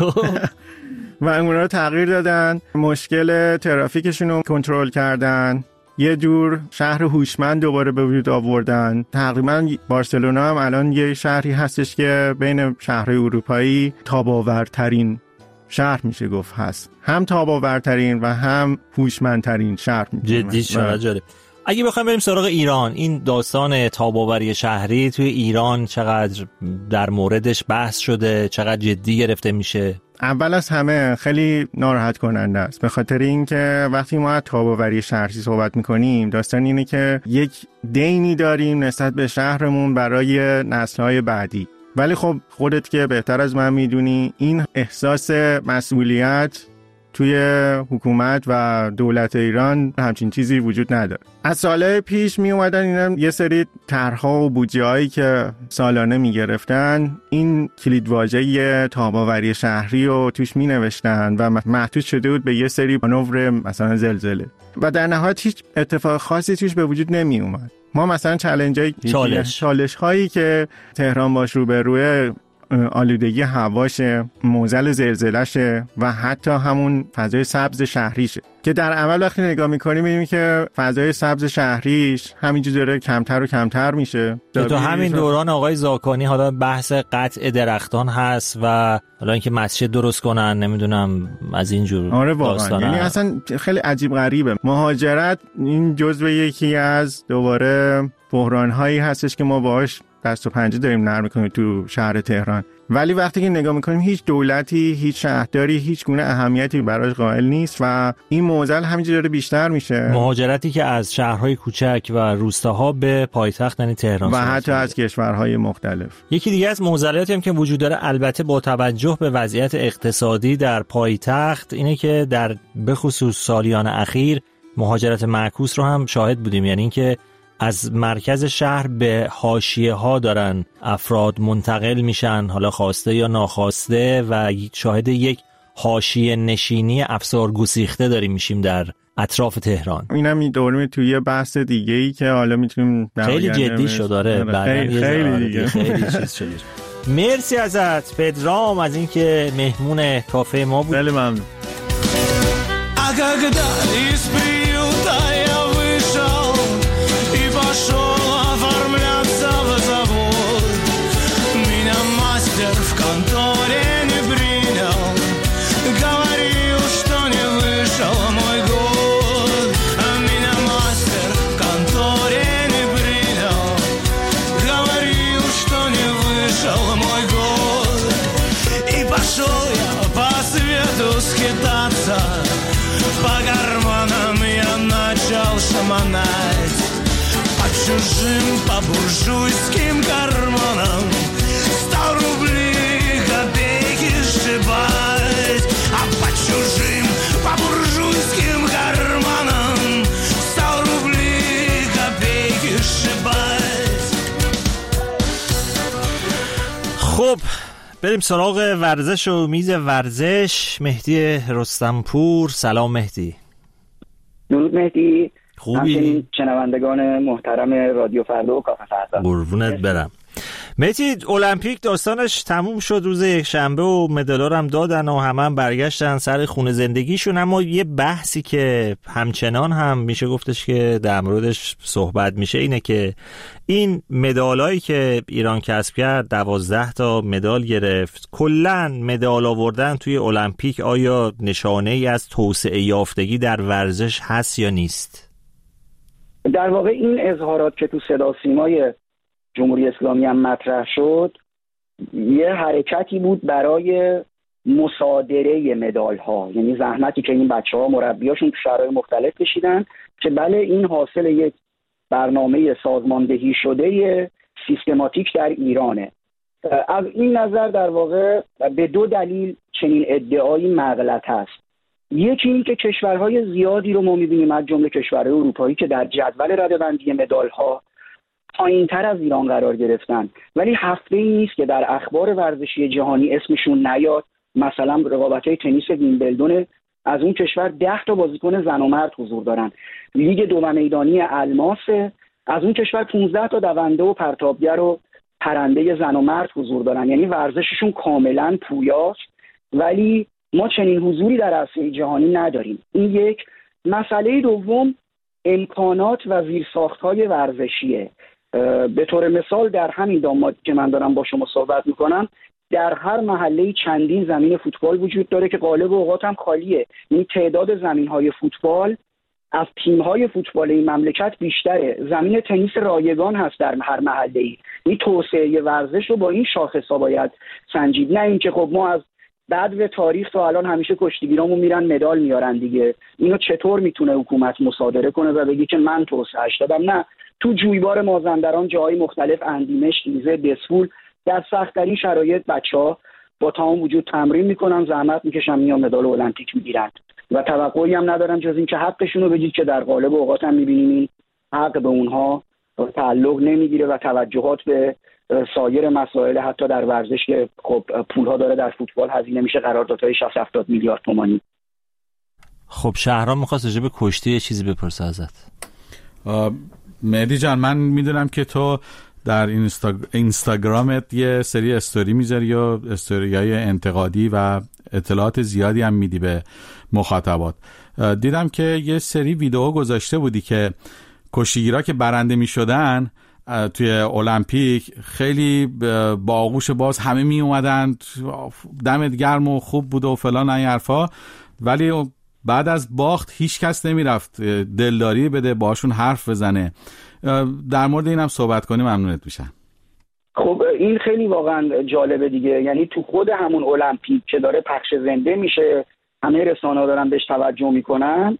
M: و اونا رو تغییر دادن، مشکل ترافیکشون رو کنترل کردن، یه جور شهر هوشمند دوباره به وجود آوردن. تقریبا بارسلونا هم الان یه شهری هستش که بین شهرهای اروپایی تاب‌آورترین شهر میشه گفت هست، هم تاب‌آورترین و هم هوشمندترین شهر.
B: جدی چقدر. اگه بخوایم بریم سراغ ایران، این داستان تاب‌آوری شهری توی ایران چقدر در موردش بحث شده، چقدر جدی گرفته میشه؟
M: اول از همه خیلی ناراحت کننده است، به خاطر اینکه وقتی ما از تاب‌آوری شهری صحبت میکنیم، داستان اینه که یک دینی داریم نسبت به شهرمون برای نسل‌های بعدی. ولی خب خودت که بهتر از من میدونی این احساس مسئولیت توی حکومت و دولت ایران همچین چیزی وجود نداره. از سالهای پیش می اومدن اینا یه سری طرح‌ها و بودجه‌هایی که سالانه می گرفتن، این کلیدواژه تاب‌آوری شهری رو توش می نوشتن و محدود شده بود به یه سری مانور مثلا زلزله و در نهایت هیچ اتفاق خاصی توش به وجود نمی اومد. ما مثلا چالنجای
B: چالش
M: چالش هایی که تهران باش روبروه، آلودگی هواشه، معضل زلزله‌شه و حتی همون فضای سبز شهریشه که در عمل وقتی نگاه می‌کنیم می‌بینیم که فضای سبز شهریش همینجوری داره کمتر و کمتر میشه.
B: تو همین دوران آقای زاکانی حالا بحث قطع درختان هست و حالا اینکه مسجد درست کنن، نمیدونم از این جور
M: آره واقعا، یعنی اصلا خیلی عجیب غریبه. مهاجرت این جزو یکی از دوباره بحران‌هایی هستش که ما باهاش دست و پنجه داریم نرم می‌کنیم تو شهر تهران، ولی وقتی که نگاه می‌کنیم هیچ دولتی، هیچ شهرداری هیچ گونه اهمیتی براش قائل نیست و این معضل همینجوری داره بیشتر میشه.
B: مهاجرتی که از شهرهای کوچک و روستاها به پایتخت یعنی تهران
M: و حتی از کشورهای مختلف.
B: یکی دیگه از معضلاتی هم که وجود داره، البته با توجه به وضعیت اقتصادی در پایتخت، اینه که در بخصوص سالیان اخیر مهاجرت معکوس رو هم شاهد بودیم، یعنی اینکه از مرکز شهر به حاشیه ها دارن افراد منتقل میشن، حالا خواسته یا ناخواسته، و شاهد یک حاشیه نشینی افسار گسیخته داریم میشیم در اطراف تهران.
M: اینم می دوریم توی بحث دیگه ای که حالا میتونیم
B: خیلی جدی شد داره،
M: خیلی, خیلی دیگه
B: خیلی چیز شد. مرسی ازت پدرام از اینکه مهمون کافه ما بود.
M: خیلی ممنون.
O: Пошел оформляться в завод. Меня мастер в конторе не принял, говорил, что не вышел мой год. А меня мастер в конторе не принял, говорил, что не вышел мой год. И пошел я по свету скитаться, по карманам я начал шаманать. чужим по буржуйским карманам сто рублей копейки сшибать, а по чужим по буржуйским карманам сто рублей копейки сшибать.
B: خب بریم سراغ ورزش و میز ورزش. مهدی رستمپور. سلام مهدی.
A: درود مهدی.
B: خوبی؟
A: شنوندگان محترم رادیو فردا و کافه فردا.
B: قربونت برم. مهدی المپیک داستانش تموم شد روز یک شنبه و مدالا هم دادن و همه هم برگشتن سر خونه زندگیشون، اما یه بحثی که همچنان هم میشه گفتش که در موردش صحبت میشه اینه که این مدالایی که ایران کسب کرد، دوازده تا مدال گرفت، کلاً مدال آوردن توی المپیک آیا نشانه ای از توسعه یافتگی در ورزش هست یا نیست؟
A: در واقع این اظهارات که تو صدا سیمای جمهوری اسلامی هم مطرح شد یه حرکتی بود برای مصادره مدال ها، یعنی زحمتی که این بچه ها مربیاشون تو شرایط مختلف کشیدن که بله این حاصل یک برنامه سازماندهی شده سیستماتیک در ایرانه. از این نظر در واقع به دو دلیل چنین ادعایی مغلط هست. یکی این که کشورهای زیادی رو ما می‌بینیم از جمله کشورهای اروپایی که در جدول رده‌بندی مدال‌ها پایین‌تر از ایران قرار گرفتن، ولی هفته‌ای نیست که در اخبار ورزشی جهانی اسمشون نیاد. مثلا رقابت‌های تنیس ویمبلدون از اون کشور ده تا بازیکن زن و مرد حضور دارن. لیگ دو میدانی الماس از اون کشور پانزده تا دونده و پرتابگر و پرنده زن و مرد حضور دارن. یعنی ورزششون کاملا پویاست، ولی ما چنین حضوری در عرصه جهانی نداریم. این یک. مسئله دوم امکانات و زیرساخت‌های ورزشیه. به طور مثال در همین دام که من دارم با شما صحبت میکنم در هر محله چندین زمین فوتبال وجود داره که غالب اوقات هم خالیه. این تعداد زمین‌های فوتبال از تیم‌های فوتبال این مملکت بیشتره. زمین تنیس رایگان هست در هر محله‌ای. این توسعه ورزش رو با این شاخص‌ها باید سنجید، نه اینکه خب ما از بعد به تاریخ تا الان همیشه کشتیگیرامون میرن مدال میارن دیگه، اینو چطور میتونه حکومت مصادره کنه و بگی که من توسعه‌اش دادم؟ نه، تو جویبار مازندران جاهای مختلف اندیمش، ایزه، دسفول در سخت‌ترین شرایط بچه‌ها با تمام وجود تمرین میکنن، زحمت میکشن، میان مدال المپیک میگیرن و توقعی هم ندارن جز این که حقشون رو بگید که در قالب اوقات هم میبینیم این حق به اونها تعلق نمیگیره و توجهات به سایر مسائل حتی در ورزش که خب پولها داره در فوتبال هزینه میشه، قراردادهای شصت هفتاد میلیارد تومانی.
B: خب شهرام میخواست راجع به کشتی یه چیزی بپرسه ازت.
D: مهدی جان، من میدونم که تو در اینستا... اینستاگرامت یه سری استوری میذاری یا استوریای انتقادی و اطلاعات زیادی هم میدی به مخاطبات. دیدم که یه سری ویدیو گذاشته بودی که کشتیگیرا که برنده میشدن توی المپیک خیلی با آغوش باز همه می اومدن، دمت گرم و خوب بود و فلان این حرفا، ولی بعد از باخت هیچ کس نمی رفت دلداری بده باشون حرف بزنه. در مورد این هم صحبت کنیم ممنونت میشم.
A: خب این خیلی واقعا جالبه دیگه، یعنی تو خود همون المپیک که داره پخش زنده میشه، همه رسانه‌ها دارن بهش توجه میکنن،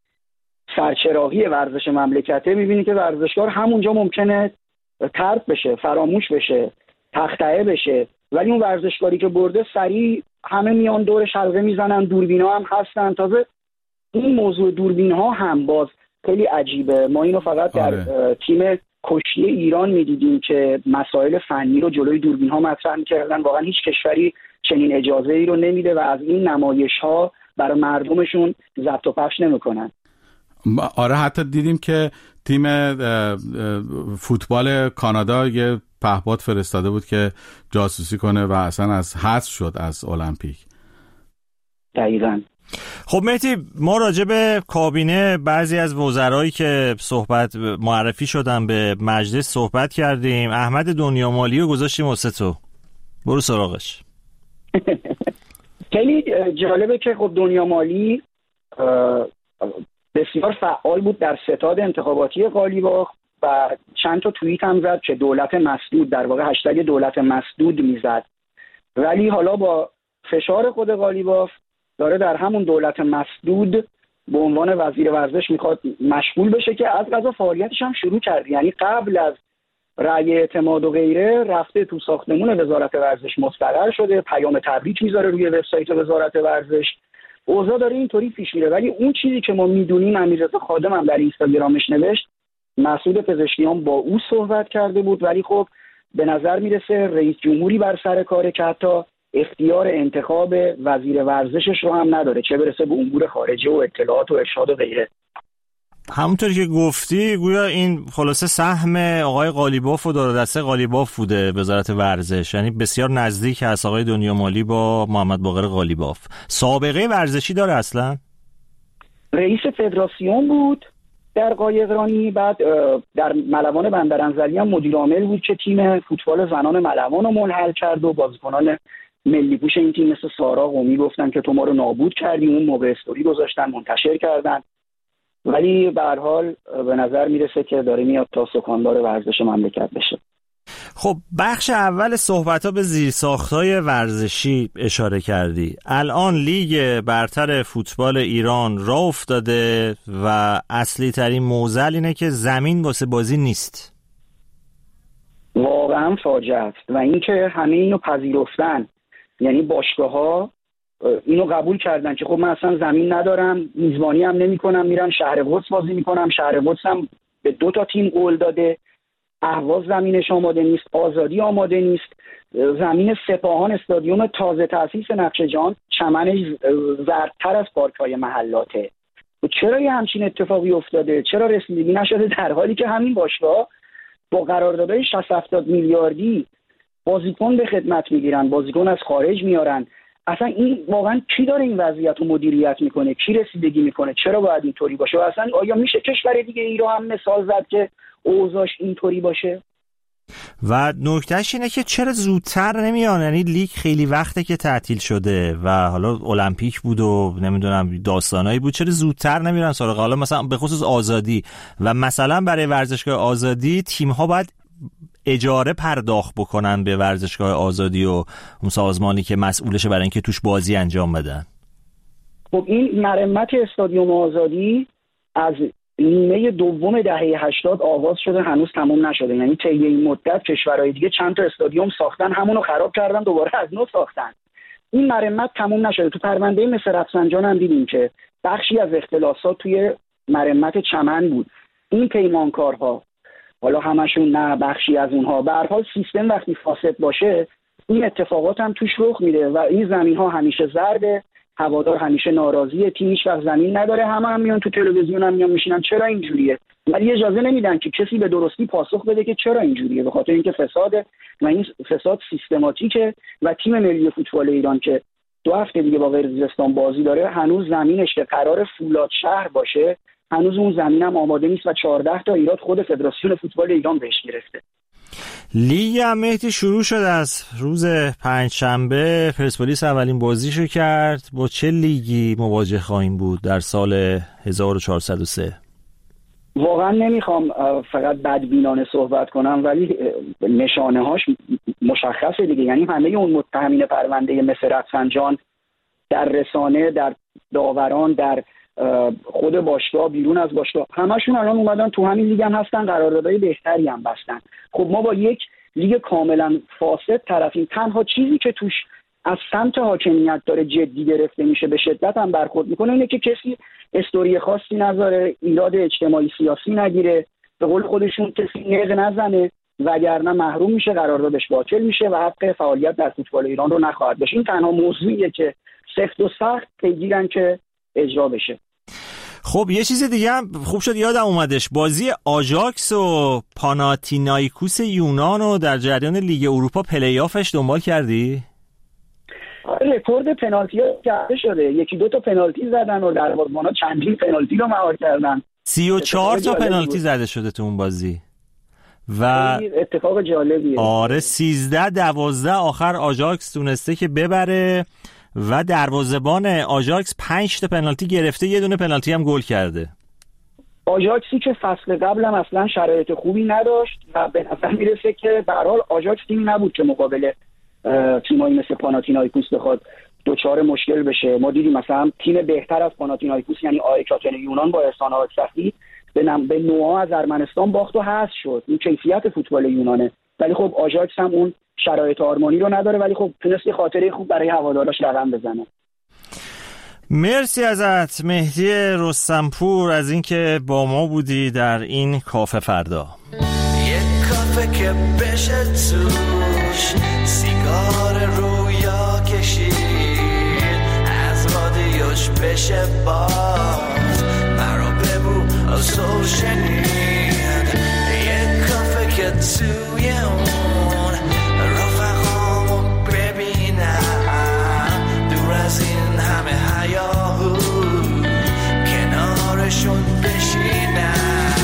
A: سرچراغی ورزش مملکته، میبینی که ورزشکار همونجا ممکنه طرد بشه، فراموش بشه، تخطئه بشه، ولی اون ورزشکاری که برده سریع همه میان دورش حلقه میزنن، دوربینا هم هستن. تازه این موضوع دوربین‌ها هم باز خیلی عجیبه. ما اینو فقط در آره. تیم کشتی ایران میدیدیم که مسائل فنی رو جلوی دوربین‌ها مطرح می‌کردن. واقعا هیچ کشوری چنین اجازه ای رو نمیده و از این نمایش‌ها برای مردمشون ضبط و پخش نمی‌کنن.
D: آره، حتی دیدیم که تیم فوتبال کانادا یه پهپاد فرستاده بود که جاسوسی کنه و اصلا از حذف شد از المپیک.
A: دقیقاً.
B: خب مهدی، ما راجع به کابینه بعضی از وزرایی که صحبت معرفی شدن به مجلس صحبت کردیم. احمد دنیامالی رو گذاشتیم واسه تو، برو سراغش.
A: خیلی جالبه که خب دنیامالی بسیار فعال بود در ستاد انتخاباتی قالیباف و چند تا توییت هم زد که دولت مسدود، در واقع هشتگ دولت مسدود میزد، ولی حالا با فشار خود قالیباف داره در همون دولت مسدود به عنوان وزیر ورزش میخواد مشغول بشه که از قضا فعالیتش هم شروع کرد. یعنی قبل از رأی اعتماد و غیره رفته تو ساختمون وزارت ورزش مستقر شده، پیام تبریک میذاره روی وبسایت وزارت ورزش. اوضاع داره اینطوری پیش میره. ولی اون چیزی که ما میدونیم، امیررضا خادم هم در اینستاگرامش نوشت، مسعود پزشکیان با او صحبت کرده بود، ولی خب به نظر میرسه رئیس جمهوری بر سر کاره که حتی اختیار انتخاب وزیر ورزشش رو هم نداره، چه برسه به امور خارجه و اطلاعات و ارشاد و غیره.
B: همونطوری که گفتی گویا این خلاصه سهم آقای قالیباف و دار دسته قالیباف بوده وزارت ورزش، یعنی بسیار نزدیک از آقای دنیا مالی با محمد باقر قالیباف. سابقه ورزشی داره اصلا؟
A: رئیس فدراسیون بود در قایقرانی، بعد در ملوان بندرانزلی هم مدیر عامل بود که تیم فوتبال زنان ملوان رو منحل کرد و بازیکنان ملی پوش این تیم مثل سارا قمی گفتن که تو ما رو نابود کردی، اون موقع استوری گذاشتن منتشر کردن. ولی به هر حال به نظر میرسه که داره میاد تا سکانبار ورزش مملکت بشه.
B: خب بخش اول صحبت‌ها به زیرساخت‌های ورزشی اشاره کردی. الان لیگ برتر فوتبال ایران راه افتاده و اصلی ترین معضل اینه که زمین واسه بازی نیست.
A: واقعا فاجعه است و اینکه همه اینو پذیرفتن، یعنی باشگاه‌ها اینو قبول کردن که خب من اصلا زمین ندارم، میزبانی هم نمی‌کنم، میرم شهر قدس بازی می‌کنم. شهر قدس هم به دو تا تیم قول داده، اهواز زمینش آماده نیست، آزادی آماده نیست، زمین سپاهان استادیوم تازه تأسیس نقش جهان چمنش زردتر از پارک‌های محلاته. و چرا یه همچین اتفاقی افتاده؟ چرا رسیدگی نشده در حالی که همین باشگاه با قراردادهای شصت هفتاد میلیاردی بازیکن به خدمت میگیرن، بازیکن از خارج میارن؟ اصلا این واقعا کی داره این وضعیت رو مدیریت میکنه؟ کی رسیدگی میکنه؟ چرا باید اینطوری باشه؟ و اصلا آیا میشه کشور دیگه ای رو هم مثال زد که اوضاعش اینطوری باشه؟
B: و نکتهش اینه که چرا زودتر نمیان؟ یعنی لیگ خیلی وقته که تعطیل شده و حالا المپیک بود و نمیدونم داستانایی بود، چرا زودتر نمیرن سراغ؟ حالا مثلا به خصوص آزادی و مثلا برای ورزشگاه آزادی تیم ها باید اجاره پرداخت بکنن به ورزشگاه آزادی و اون سازمانی که مسئولشه برای اینکه توش بازی انجام بدن.
A: خب این مرمت استادیوم آزادی از نیمه دوم دهه هشتاد آغاز شده، هنوز تمام نشده. یعنی طی این مدت کشورهای دیگه چند تا استادیوم ساختن، همونو خراب کردن، دوباره از نو ساختن. این مرمت تمام نشده. تو پرونده مثل رفسنجان هم دیدیم که بخشی از اختلاسات توی مرمت چمن بود. این پیمانکارها، حالا همشون نه، بخشی از اونها، به هر حال سیستم وقتی فاسد باشه این اتفاقات هم توش رخ میده و این زمین ها همیشه زرده، هوادار همیشه ناراضیه، تیم هیچ وقت زمین نداره، همه هم میان تو تلویزیون هم میان میشینن چرا اینجوریه، ولی اجازه نمیدن که کسی به درستی پاسخ بده که چرا اینجوریه، به خاطر اینکه فساده و این فساد سیستماتیکه و تیم ملی فوتبال ایران که دو هفته دیگه با قرقیزستان بازی داره هنوز زمینش که قرار فولاد شهر باشه هنوز اون زمینم آماده نیست و چهارده تا ایراد خود فدراسیون فوتبال ایران بهش گرفته.
B: لیگ هم مهدی شروع شده از روز پنجشنبه، پرسپولیس اولین بازیشو کرد. با چه لیگی مواجه خواهیم بود در سال هزار و چهارصد و سه؟
A: واقعا نمیخوام فقط بدبینانه صحبت کنم ولی نشانه هاش مشخصه دیگه. یعنی همه اون متهمین پرونده مثل رفسنجان در رسانه، در داوران، در خود باشگاه، بیرون از باشگاه، همشون الان اومدن تو همین لیگ هم هستن، قراردادهای بهتری هم بستن. خب ما با یک لیگ کاملا فاسد طرفیم. تنها چیزی که توش از سمت حاکمیت داره جدی گرفته میشه، به شدت هم برخورد میکنه، اینه که کسی استوری خاصی نذاره، ایراد اجتماعی سیاسی نگیره، به قول خودشون کسی نق نزنه، وگرنه محروم میشه، قراردادش باطل میشه و حق فعالیت در فوتبال ایران رو نخواهد داشت. این تنها موضوعیه که سفت و سخت پیگیرن که اجرا بشه.
B: خب یه چیز دیگه هم خوب شد یادم اومدش، بازی آژاکس و پاناتینایکوس یونان رو در جریان لیگ اروپا پلی آفش دنبال کردی؟
A: رکورد پنالتی ها کرده شده، یکی دو تا پنالتی زدن و دروازه‌بان‌ها چندین پنالتی رو مهار کردن.
B: سی و چهار تا پنالتی زده شده تو اون بازی و
A: اتفاق جالبیه.
B: آره سیزده دوازده آخر آژاکس تونسته که ببره و دروازه‌بان آژاکس پنج تا پنالتی گرفته، یه دونه پنالتی هم گل کرده.
A: آژاکسی که فصل قبل هم اصلا شرایط خوبی نداشت و به نظر میرسه که به هر حال آژاکس تیمی نبود که مقابل تیمایی مثل پاناتینایکوس بخواد دچار دچار مشکل بشه. ما دیدیم مثلا تیم بهتر از پاناتینایکوس یعنی آیک آتن یونان با احسان آکسفی به نم... به نوآ از ارمنستان باخت و حذف شد. این کیفیت فوتبال یونانه. ولی خب آژاکس هم اون شرایط آرمانی رو نداره، ولی خب تونست خاطره خوب برای هواداراش رقم بزنه.
B: مرسی ازت مهدی رستمپور از اینکه با ما بودی در این کافه فردا.
O: یک کافه که بشه توش سیگار رویا کشید، از رادیوش بشه باز مرا ببو از شنید. یک کافه که توی اون رفقامو ببینم، دور از این همه هیاهو کنارشون بشینم.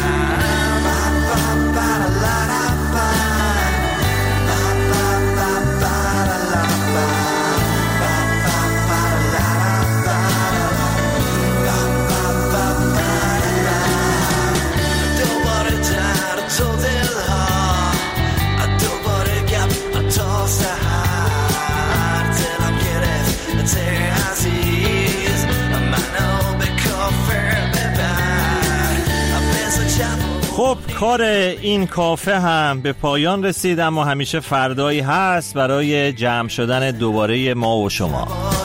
B: خب کار این کافه هم به پایان رسید، اما همیشه فردایی هست برای جمع شدن دوباره ما و شما.